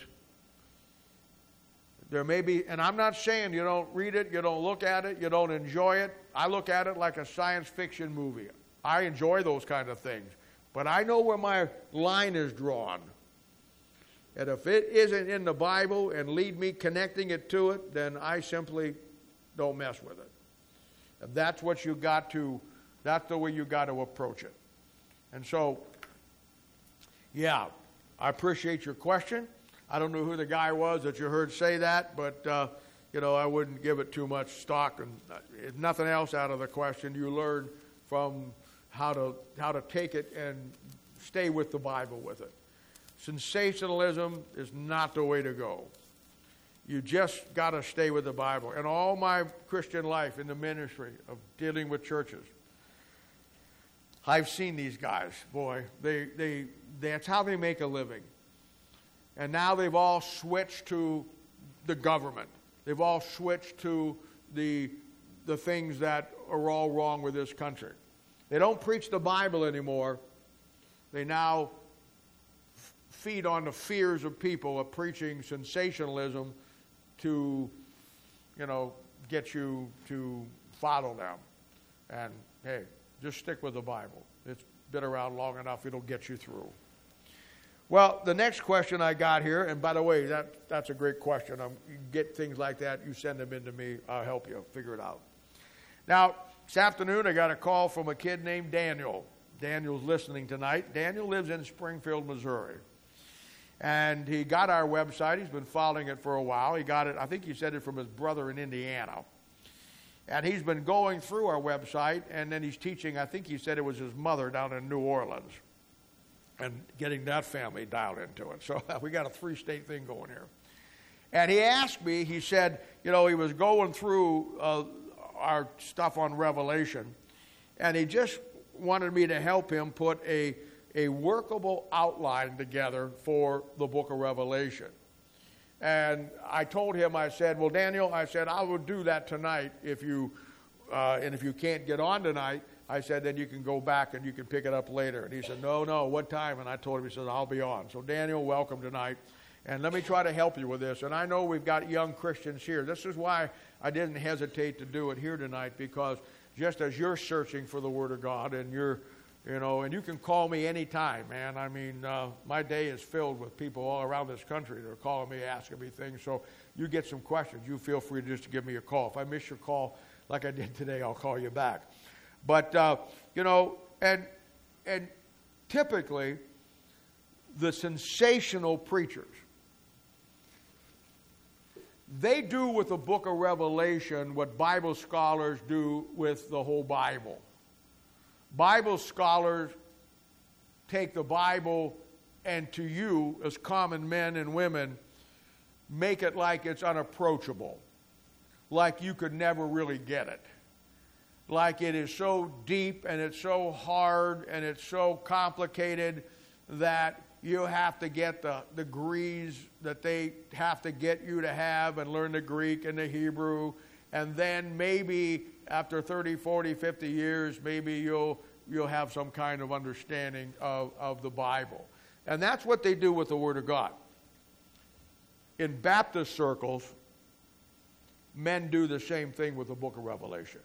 There may be, and I'm not saying you don't read it, you don't look at it, you don't enjoy it. I look at it like a science fiction movie. I enjoy those kind of things. But I know where my line is drawn. And if it isn't in the Bible and lead me connecting it to it, then I simply don't mess with it. And that's what you got to, that's the way you got to approach it. And so, yeah, I appreciate your question. I don't know who the guy was that you heard say that, but, I wouldn't give it too much stock. And if nothing else out of the question, you learn from how to take it and stay with the Bible with it. Sensationalism is not the way to go. You just got to stay with the Bible. And all my Christian life in the ministry of dealing with churches, I've seen these guys. Boy, that's how they make a living. And now they've all switched to the government. They've all switched to the things that are all wrong with this country. They don't preach the Bible anymore. They now feed on the fears of people of preaching sensationalism to, get you to follow them. And, hey, just stick with the Bible. It's been around long enough. It'll get you through. Well, the next question I got here, and by the way, that's a great question. You get things like that, you send them in to me. I'll help you figure it out. Now, this afternoon, I got a call from a kid named Daniel. Daniel's listening tonight. Daniel lives in Springfield, Missouri. And he got our website. He's been following it for a while. He got it, I think he said it from his brother in Indiana. And he's been going through our website, and then he's teaching, I think he said it was his mother down in New Orleans, and getting that family dialed into it. So we got a 3-state thing going here. And he asked me, he said, he was going through our stuff on Revelation, and he just wanted me to help him put a workable outline together for the book of Revelation. And I told him, I said, well, Daniel, I said, I will do that tonight if you can't get on tonight, I said, then you can go back and you can pick it up later. And he said, no, what time? And I told him, he said, I'll be on. So Daniel, welcome tonight. And let me try to help you with this. And I know we've got young Christians here. This is why I didn't hesitate to do it here tonight, because just as you're searching for the Word of God, and and you can call me anytime, man. I mean, my day is filled with people all around this country that are calling me, asking me things. So you get some questions, you feel free just to give me a call. If I miss your call like I did today, I'll call you back. But, and typically, the sensational preachers, they do with the book of Revelation what Bible scholars do with the whole Bible. Bible scholars take the Bible and to you, as common men and women, make it like it's unapproachable, like you could never really get it, like it is so deep and it's so hard and it's so complicated that you have to get the degrees that they have to get you to have and learn the Greek and the Hebrew, and then maybe after 30, 40, 50 years, maybe you'll have some kind of understanding of the Bible. And that's what they do with the Word of God. In Baptist circles, men do the same thing with the book of Revelation.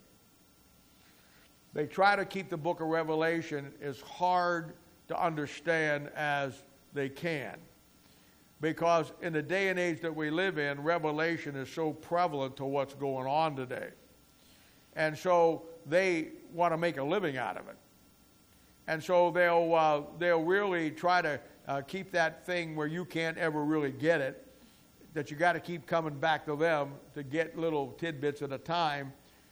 They try to keep the book of Revelation as hard to understand as they can. Because in the day and age that we live in, Revelation is so prevalent to what's going on today. And so they want to make a living out of it. And so they'll really try to keep that thing where you can't ever really get it, that you got to keep coming back to them to get little tidbits at a time.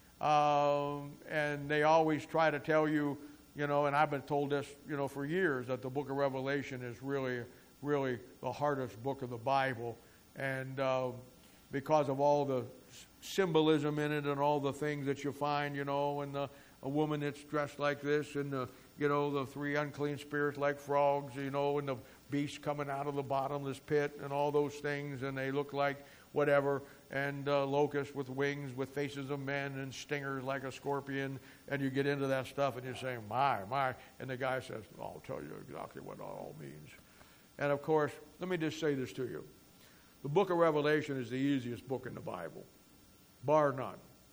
And they always try to tell you, and I've been told this, for years, that the book of Revelation is really, really the hardest book of the Bible. And because of all the symbolism in it and all the things that you find, and a woman that's dressed like this, and the 3 unclean spirits like frogs, and the beast coming out of the bottomless pit, and all those things, and they look like whatever, and locusts with wings, with faces of men, and stingers like a scorpion, and you get into that stuff, and you're saying, my, and the guy says, I'll tell you exactly what it all means. And of course, let me just say this to you. The book of Revelation is the easiest book in the Bible, bar none.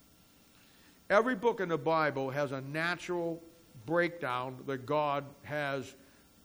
Every book in the Bible has a natural breakdown that God has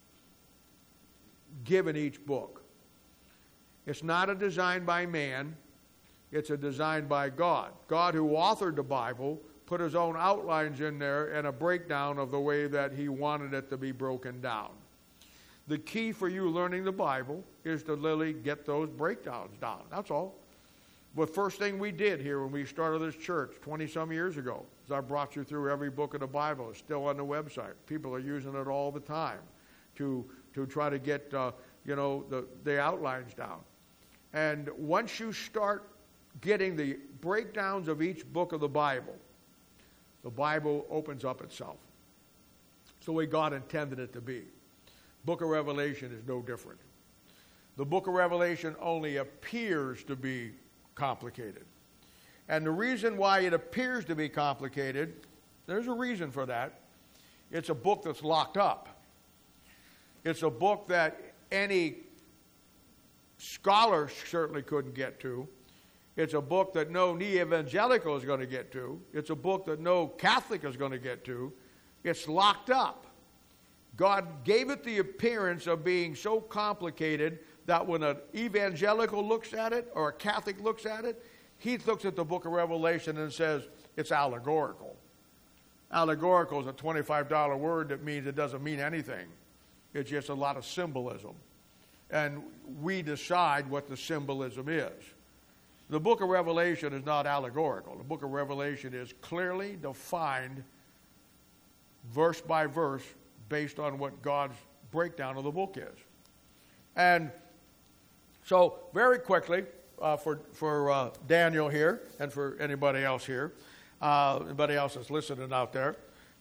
given each book. It's not a design by man, it's a design by God. God, who authored the Bible, put his own outlines in there and a breakdown of the way that he wanted it to be broken down. The key for you learning the Bible is to literally get those breakdowns down. That's all. The first thing we did here when we started this church 20-some years ago is I brought you through every book of the Bible. It's still on the website. People are using it all the time to try to get the outlines down. And once you start getting the breakdowns of each book of the Bible opens up itself. It's the way God intended it to be. Book of Revelation is no different. The book of Revelation only appears to be complicated. And the reason why it appears to be complicated, there's a reason for that. It's a book that's locked up. It's a book that any scholar certainly couldn't get to. It's a book that no neo-evangelical is going to get to. It's a book that no Catholic is going to get to. It's locked up. God gave it the appearance of being so complicated that when an evangelical looks at it or a Catholic looks at it, he looks at the book of Revelation and says it's allegorical. Allegorical is a $25 word that means it doesn't mean anything. It's just a lot of symbolism. And we decide what the symbolism is. The book of Revelation is not allegorical. The book of Revelation is clearly defined verse by verse based on what God's breakdown of the book is. And so very quickly, for Daniel here and for anybody else here, anybody else that's listening out there,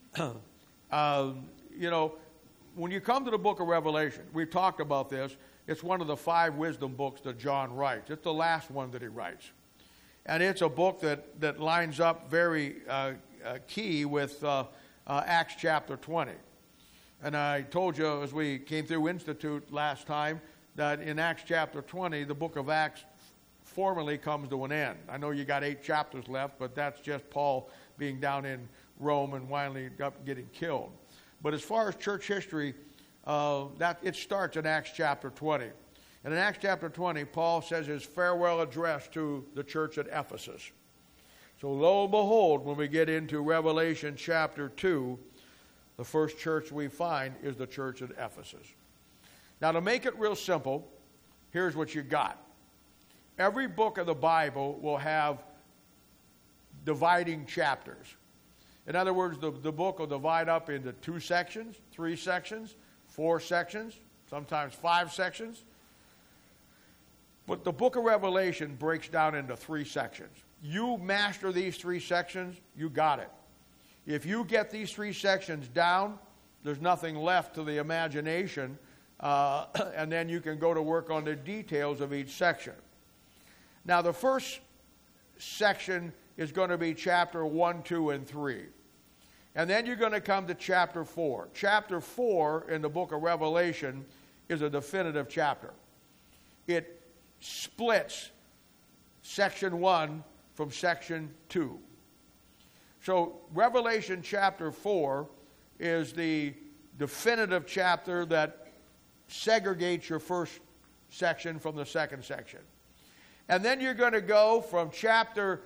when you come to the book of Revelation, we've talked about this. It's one of the 5 wisdom books that John writes. It's the last one that he writes. And it's a book that lines up very key with Acts chapter 20. And I told you as we came through Institute last time that in Acts chapter 20, the book of Acts formally comes to an end. I know you got 8 chapters left, but that's just Paul being down in Rome and finally getting killed. But as far as church history, that it starts in Acts chapter 20. And in Acts chapter 20, Paul says his farewell address to the church at Ephesus. So lo and behold, when we get into Revelation chapter 2, the first church we find is the church at Ephesus. Now, to make it real simple, here's what you got. Every book of the Bible will have dividing chapters. In other words, the book will divide up into 2 sections, 3 sections, 4 sections, sometimes 5 sections. But the book of Revelation breaks down into 3 sections. You master these 3 sections, you got it. If you get these 3 sections down, there's nothing left to the imagination, and then you can go to work on the details of each section. Now, the first section is going to be chapter 1, 2, and 3. And then you're going to come to chapter 4. Chapter 4 in the book of Revelation is a definitive chapter. It splits section 1 from section 2. So Revelation chapter 4 is the definitive chapter that segregates your first section from the second section. And then you're going to go from chapter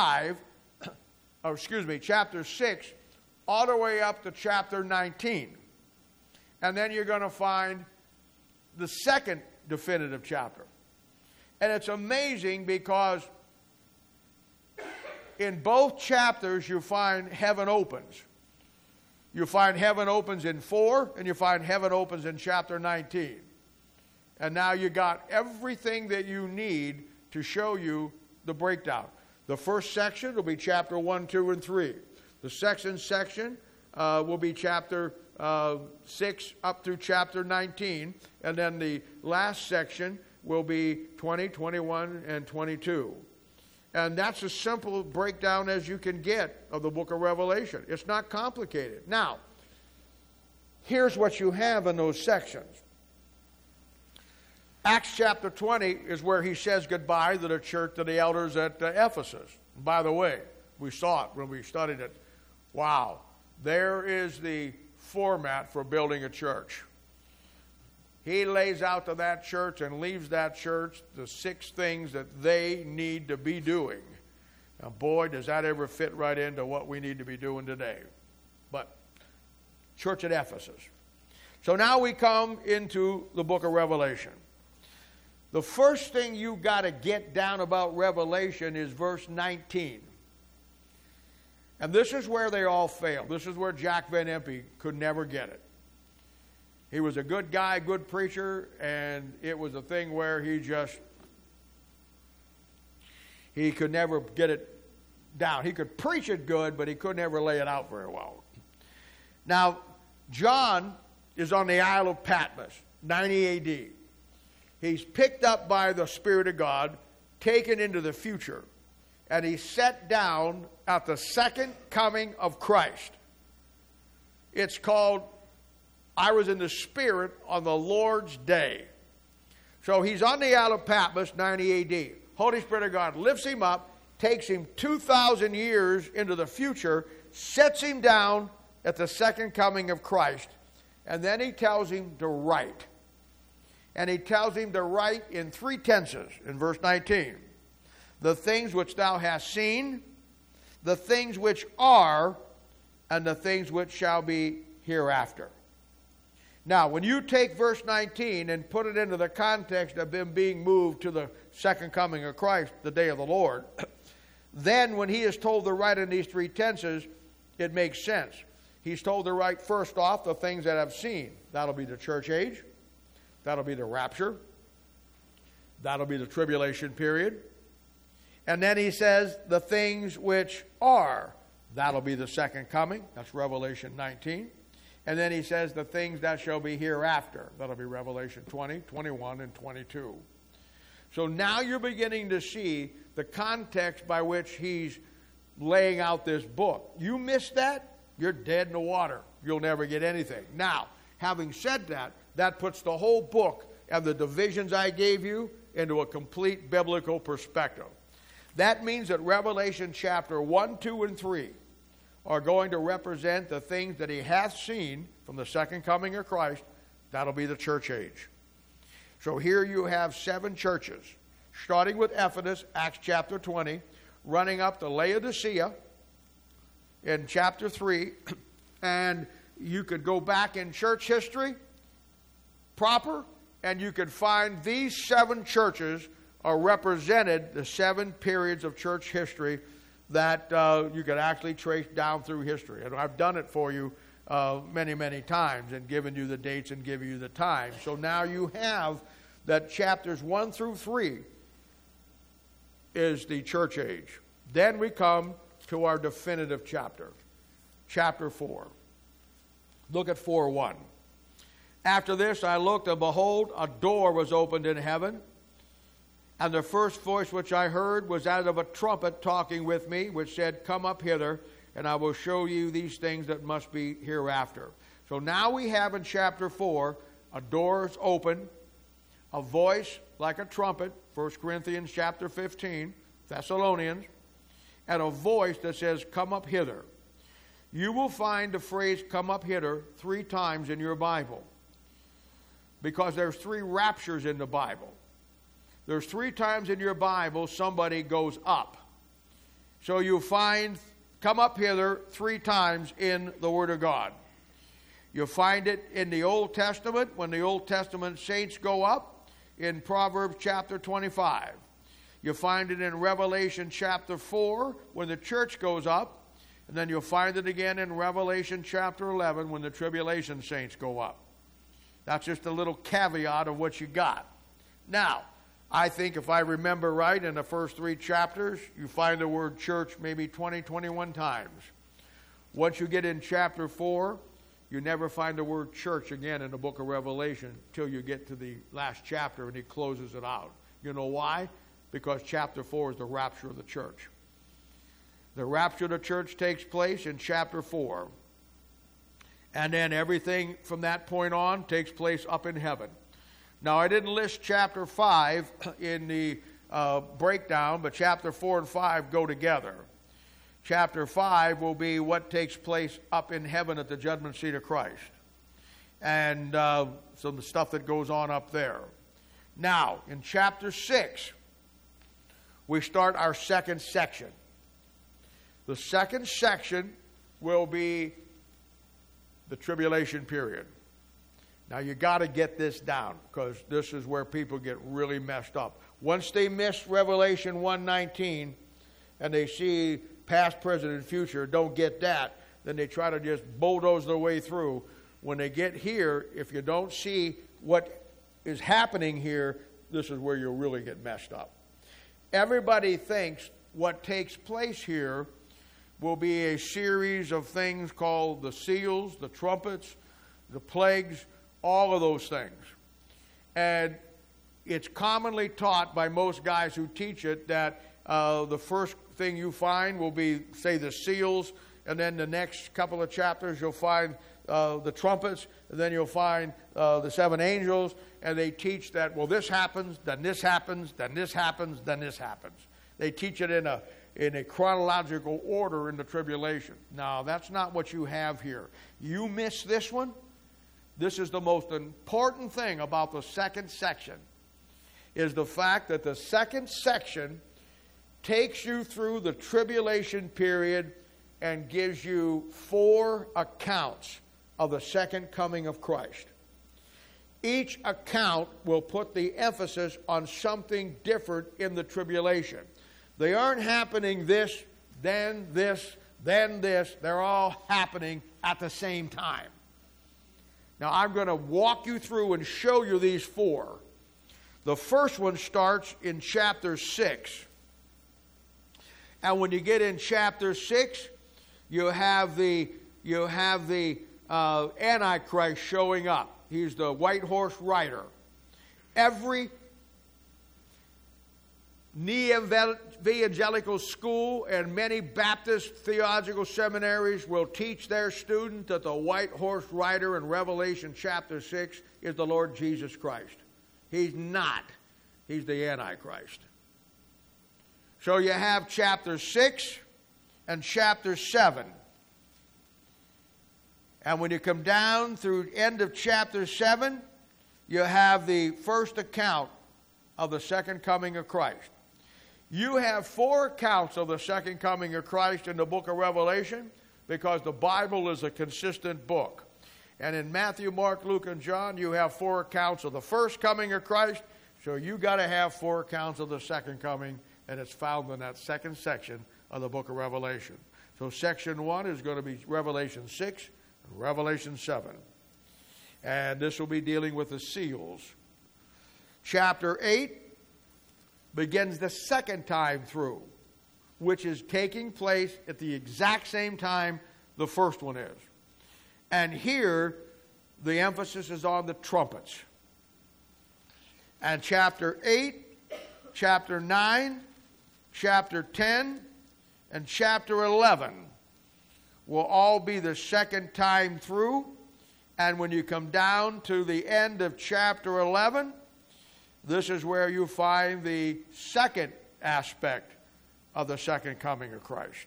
6, all the way up to chapter 19. And then you're going to find the second definitive chapter. And it's amazing because in both chapters you find heaven opens. You find heaven opens in 4, and you find heaven opens in chapter 19. And now you got everything that you need to show you the breakdown. The first section will be chapter 1, 2, and 3. The second section will be chapter 6 up through chapter 19. And then the last section will be 20, 21, and 22. And that's a simple breakdown as you can get of the book of Revelation. It's not complicated. Now, here's what you have in those sections. Acts chapter 20 is where he says goodbye to the church, to the elders at Ephesus. And by the way, we saw it when we studied it. Wow, there is the format for building a church. He lays out to that church and leaves that church the 6 things that they need to be doing. Now, boy, does that ever fit right into what we need to be doing today. But, church at Ephesus. So now we come into the book of Revelation. The first thing you got to get down about Revelation is verse 19. And this is where they all failed. This is where Jack Van Impe could never get it. He was a good guy, good preacher, and it was a thing where he could never get it down. He could preach it good, but he could never lay it out very well. Now, John is on the Isle of Patmos, 90 A.D. He's picked up by the Spirit of God, taken into the future, and he's set down at the second coming of Christ. It's called, I was in the Spirit on the Lord's Day. So he's on the Isle of Patmos, 90 A.D. Holy Spirit of God lifts him up, takes him 2,000 years into the future, sets him down at the second coming of Christ, and then he tells him to write. And he tells him to write in 3 tenses in verse 19. The things which thou hast seen, the things which are, and the things which shall be hereafter. Now, when you take verse 19 and put it into the context of him being moved to the second coming of Christ, the day of the Lord, then when he is told to write in these 3 tenses, it makes sense. He's told to write first off the things that I've seen. That'll be the church age. That'll be the rapture. That'll be the tribulation period. And then he says the things which are. That'll be the second coming. That's Revelation 19. And then he says the things that shall be hereafter. That'll be Revelation 20, 21, and 22. So now you're beginning to see the context by which he's laying out this book. You miss that, you're dead in the water. You'll never get anything. Now, having said that, that puts the whole book and the divisions I gave you into a complete biblical perspective. That means that Revelation chapter 1, 2, and 3 are going to represent the things that he hath seen from the second coming of Christ. That'll be the church age. So here you have 7 churches, starting with Ephesus, Acts chapter 20, running up to Laodicea in chapter 3, and you could go back in church history proper, and you can find these 7 churches are represented, the 7 periods of church history that you can actually trace down through history. And I've done it for you many, many times and given you the dates and given you the time. So now you have that chapters 1 through 3 is the church age. Then we come to our definitive chapter, chapter 4. Look at 4:1. After this I looked, and behold, a door was opened in heaven. And the first voice which I heard was as of a trumpet talking with me, which said, Come up hither, and I will show you these things that must be hereafter. So now we have in chapter 4, a door is open, a voice like a trumpet, 1 Corinthians chapter 15, Thessalonians, and a voice that says, Come up hither. You will find the phrase come up hither 3 times in your Bible, because there's 3 raptures in the Bible. There's 3 times in your Bible somebody goes up. So you find come up hither 3 times in the Word of God. You'll find it in the Old Testament when the Old Testament saints go up in Proverbs chapter 25. You'll find it in Revelation chapter 4 when the church goes up. And then you'll find it again in Revelation chapter 11 when the tribulation saints go up. That's just a little caveat of what you got. Now, I think if I remember right, in the first 3 chapters, you find the word church maybe 20, 21 times. Once you get in chapter 4, you never find the word church again in the book of Revelation until you get to the last chapter and he closes it out. You know why? Because chapter 4 is the rapture of the church. The rapture of the church takes place in chapter 4. And then everything from that point on takes place up in heaven. Now, I didn't list chapter 5 in the breakdown, but chapter 4 and 5 go together. Chapter 5 will be what takes place up in heaven at the judgment seat of Christ. And some of the stuff that goes on up there. Now, in chapter 6, we start our second section. The second section will be the tribulation period. Now, you got to get this down, because this is where people get really messed up. Once they miss Revelation 1:19 and they see past, present, and future, don't get that, then they try to just bulldoze their way through. When they get here, if you don't see what is happening here, this is where you'll really get messed up. Everybody thinks what takes place here will be a series of things called the seals, the trumpets, the plagues, all of those things. And it's commonly taught by most guys who teach it that the first thing you find will be, say, the seals, and then the next couple of chapters you'll find the trumpets, and then you'll find the 7 angels, and they teach that, well, this happens, then this happens, then this happens, then this happens. They teach it in a chronological order in the tribulation. Now, that's not what you have here. You miss this one. This is the most important thing about the second section, is the fact that the second section takes you through the tribulation period and gives you 4 accounts of the second coming of Christ. Each account will put the emphasis on something different in the tribulation. They aren't happening this, then this, then this. They're all happening at the same time. Now, I'm going to walk you through and show you these 4. The first one starts in chapter 6. And when you get in chapter 6, you have the Antichrist showing up. He's the white horse rider. Every neo-evangelical school and many Baptist theological seminaries will teach their students that the white horse rider in Revelation chapter 6 is the Lord Jesus Christ. He's not. He's the Antichrist. So you have chapter 6 and chapter 7. And when you come down through the end of chapter 7, you have the first account of the second coming of Christ. You have 4 accounts of the second coming of Christ in the book of Revelation because the Bible is a consistent book. And in Matthew, Mark, Luke, and John, you have 4 accounts of the first coming of Christ. So you got to have 4 accounts of the second coming, and it's found in that second section of the book of Revelation. So section 1 is going to be Revelation 6 and Revelation 7. And this will be dealing with the seals. Chapter 8 begins the second time through, which is taking place at the exact same time the first one is. And here, the emphasis is on the trumpets. And chapter 8, chapter 9, chapter 10, and chapter 11 will all be the second time through. And when you come down to the end of chapter 11, this is where you find the second aspect of the second coming of Christ.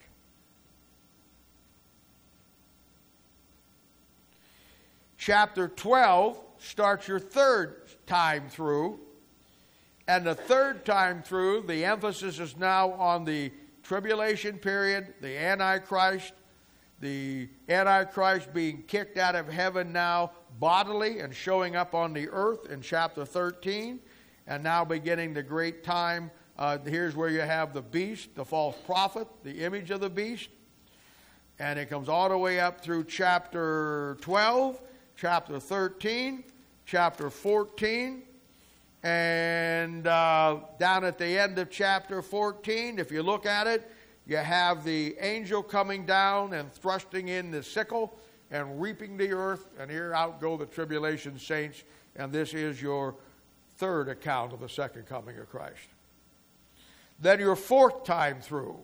Chapter 12 starts your third time through. And the third time through, the emphasis is now on the tribulation period, the Antichrist being kicked out of heaven now bodily and showing up on the earth in chapter 13. And now beginning the great time. Here's where you have the beast, the false prophet, the image of the beast. And it comes all the way up through chapter 12, chapter 13, chapter 14. And down at the end of chapter 14, if you look at it, you have the angel coming down and thrusting in the sickle and reaping the earth. And here out go the tribulation saints. And this is your third account of the second coming of Christ. Then your fourth time through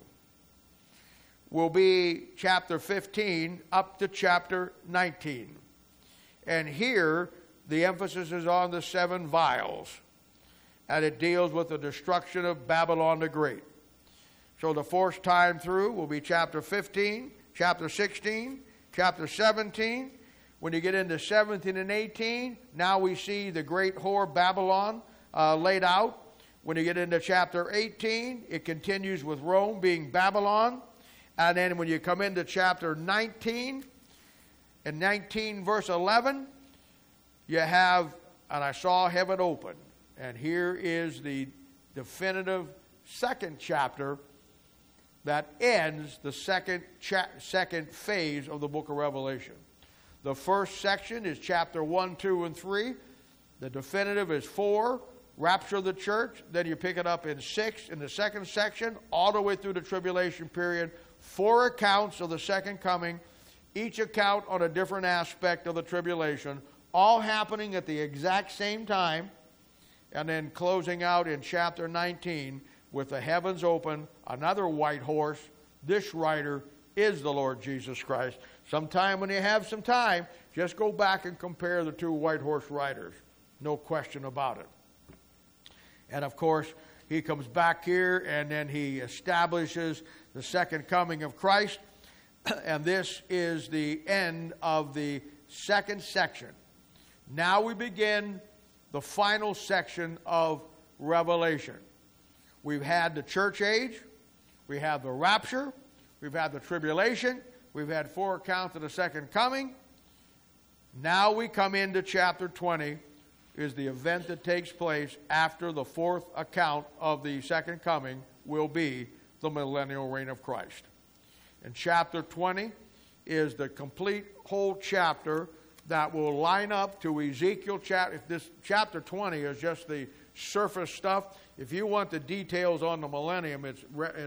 will be chapter 15 up to chapter 19. And here the emphasis is on the 7 vials. And it deals with the destruction of Babylon the Great. So the fourth time through will be chapter 15, chapter 16, chapter 17. When you get into 17 and 18, now we see the great whore Babylon laid out. When you get into chapter 18, it continues with Rome being Babylon. And then when you come into chapter 19, in 19 verse 11, you have, and I saw heaven open. And here is the definitive second chapter that ends the second phase of the book of Revelation. The first section is chapter 1, 2, and 3. The definitive is 4, rapture of the church. Then you pick it up in 6 in the second section, all the way through the tribulation period. 4 accounts of the second coming, each account on a different aspect of the tribulation, all happening at the exact same time. And then closing out in chapter 19 with the heavens open, another white horse. This rider is the Lord Jesus Christ. Sometime when you have some time, just go back and compare the 2 white horse riders. No question about it. And of course, he comes back here and then he establishes the second coming of Christ. And this is the end of the second section. Now we begin the final section of Revelation. We've had the church age, we have the rapture, we've had the tribulation, we've had 4 accounts of the second coming. Now we come into chapter 20, is the event that takes place after the 4th account of the second coming will be the millennial reign of Christ. And chapter 20 is the complete whole chapter that will line up to Ezekiel chapter. If this chapter 20 is just the surface stuff, if you want the details on the millennium, it's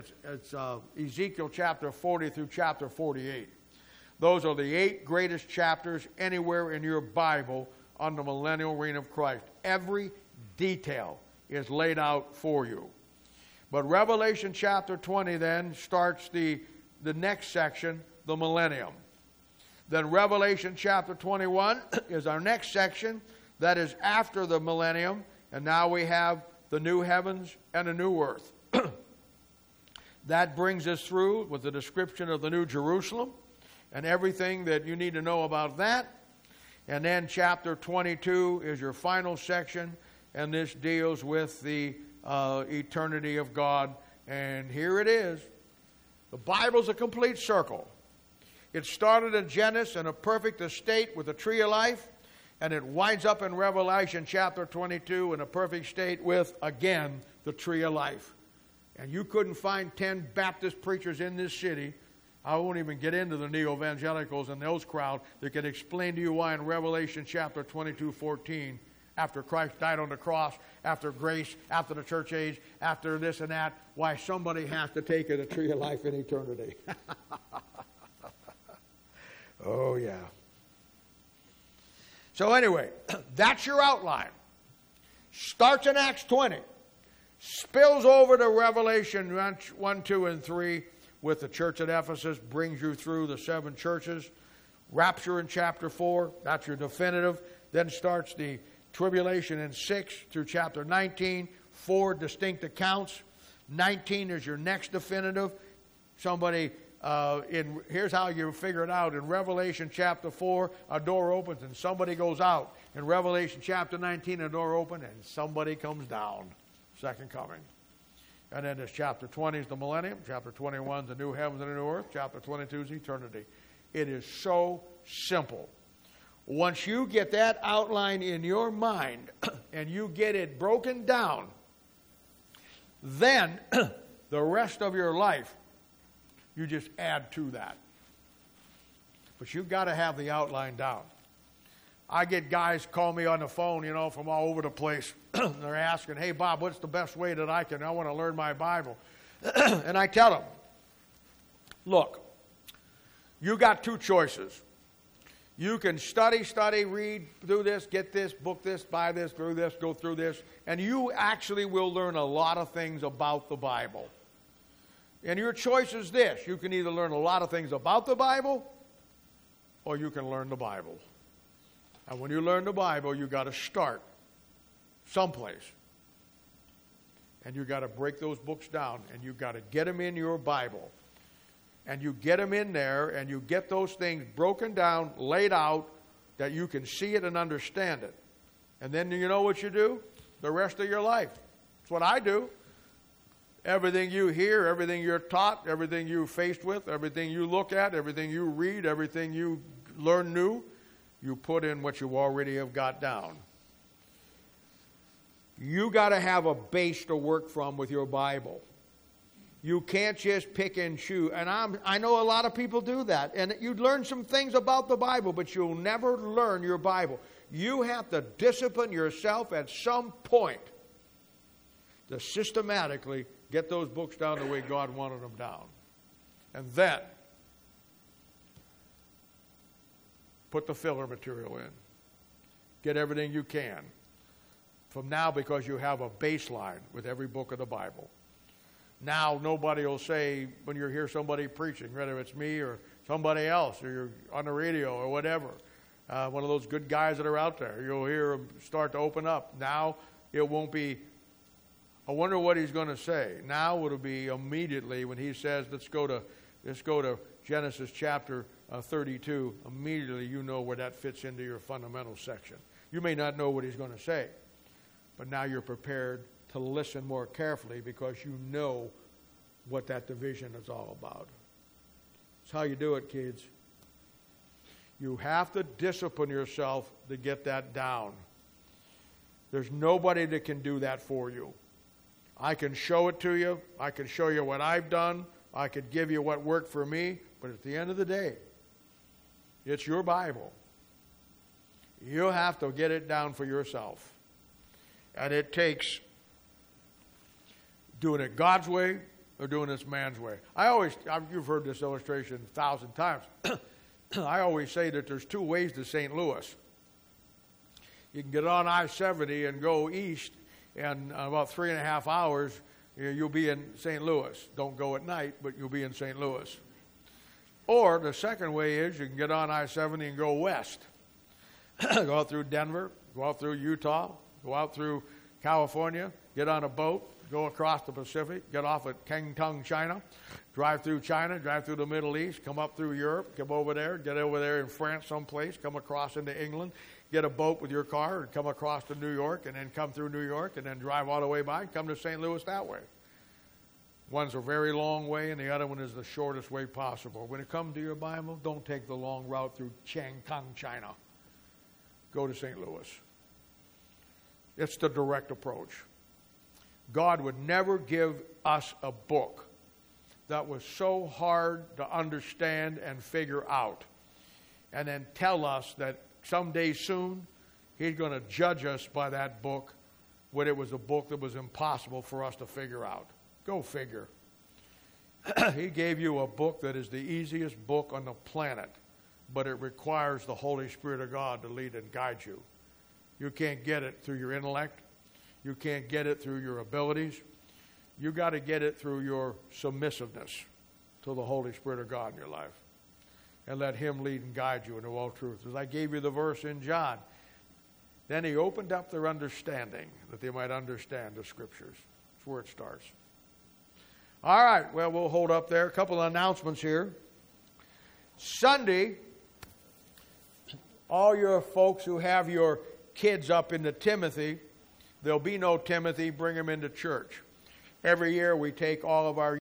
Ezekiel chapter 40 through chapter 48. Those are the 8 greatest chapters anywhere in your Bible on the millennial reign of Christ. Every detail is laid out for you. But Revelation chapter 20 then starts the next section, the millennium. Then Revelation chapter 21 is our next section. That is after the millennium. And now we have the new heavens and a new earth. That brings us through with the description of the New Jerusalem and everything that you need to know about that. And then chapter 22 is your final section. And this deals with the eternity of God. And here it is. The Bible's a complete circle. It started in Genesis in a perfect estate with the tree of life, and it winds up in Revelation chapter 22 in a perfect state with, again, the tree of life. And you couldn't find 10 Baptist preachers in this city, I won't even get into the neo-evangelicals and those crowd, that can explain to you why in Revelation chapter 22:14, after Christ died on the cross, after grace, after the church age, after this and that, why somebody has to take the tree of life in eternity. Oh, yeah. So anyway, that's your outline. Starts in Acts 20. Spills over to Revelation 1, 2, and 3 with the church at Ephesus, brings you through the 7 churches. Rapture in chapter 4, that's your definitive. Then starts the tribulation in 6 through chapter 19, 4 distinct accounts. 19 is your next definitive. Here's how you figure it out. In Revelation chapter 4, a door opens and somebody goes out. In Revelation chapter 19, a door opens and somebody comes down. Second coming. And then there's chapter 20 is the millennium. Chapter 21 is the new heavens and the new earth. Chapter 22 is eternity. It is so simple. Once you get that outline in your mind and you get it broken down, then the rest of your life, you just add to that. But you've got to have the outline down. I get guys call me on the phone, from all over the place. They're asking, hey, Bob, what's the best way that I want to learn my Bible? And I tell them, look, you got 2 choices. You can study, read, do this, get this, book this, buy this, do this, go through this, and you actually will learn a lot of things about the Bible. And your choice is this. You can either learn a lot of things about the Bible, or you can learn the Bible. And when you learn the Bible, you got to start someplace. And you got to break those books down, and you got to get them in your Bible. And you get them in there, and you get those things broken down, laid out, that you can see it and understand it. And then you know what you do? The rest of your life. That's what I do. Everything you hear, everything you're taught, everything you're faced with, everything you look at, everything you read, everything you learn new, you put in what you already have got down. You got to have a base to work from with your Bible. You can't just pick and choose. And I know a lot of people do that. And you learn some things about the Bible, but you'll never learn your Bible. You have to discipline yourself at some point to systematically get those books down the way God wanted them down. And then put the filler material in. Get everything you can from now, because you have a baseline with every book of the Bible. Now nobody will say, when you hear somebody preaching, whether it's me or somebody else, or you're on the radio or whatever, one of those good guys that are out there, you'll hear them start to open up. Now it won't be, I wonder what he's going to say. Now it'll be immediately when he says, let's go to Genesis chapter 32. Immediately you know where that fits into your fundamental section. You may not know what he's going to say, but now you're prepared to listen more carefully because you know what that division is all about. That's how you do it, kids. You have to discipline yourself to get that down. There's nobody that can do that for you. I can show it to you. I can show you what I've done. I could give you what worked for me. But at the end of the day, it's your Bible. You have to get it down for yourself. And it takes doing it God's way or doing it man's way. You've heard this illustration 1,000 times. I always say that there's 2 ways to St. Louis. You can get on I-70 and go east, and about 3.5 hours, you'll be in St. Louis. Don't go at night, but you'll be in St. Louis. Or the second way is you can get on I-70 and go west. Go out through Denver, go out through Utah, go out through California, get on a boat, go across the Pacific, get off at Kangtung, China, drive through China, drive through the Middle East, come up through Europe, come over there, get over there in France someplace, come across into England, get a boat with your car and come across to New York, and then come through New York and then drive all the way by and come to St. Louis that way. One's a very long way, and the other one is the shortest way possible. When it comes to your Bible, don't take the long route through Changkang, China. Go to St. Louis. It's the direct approach. God would never give us a book that was so hard to understand and figure out, and then tell us that someday soon He's going to judge us by that book when it was a book that was impossible for us to figure out. Go figure. He gave you a book that is the easiest book on the planet, but it requires the Holy Spirit of God to lead and guide you. You can't get it through your intellect. You can't get it through your abilities. You got to get it through your submissiveness to the Holy Spirit of God in your life. And let Him lead and guide you into all truth. As I gave you the verse in John, then He opened up their understanding that they might understand the Scriptures. That's where it starts. All right, well, we'll hold up there. A couple of announcements here. Sunday, all your folks who have your kids up into Timothy, there'll be no Timothy, bring them into church. Every year we take all of our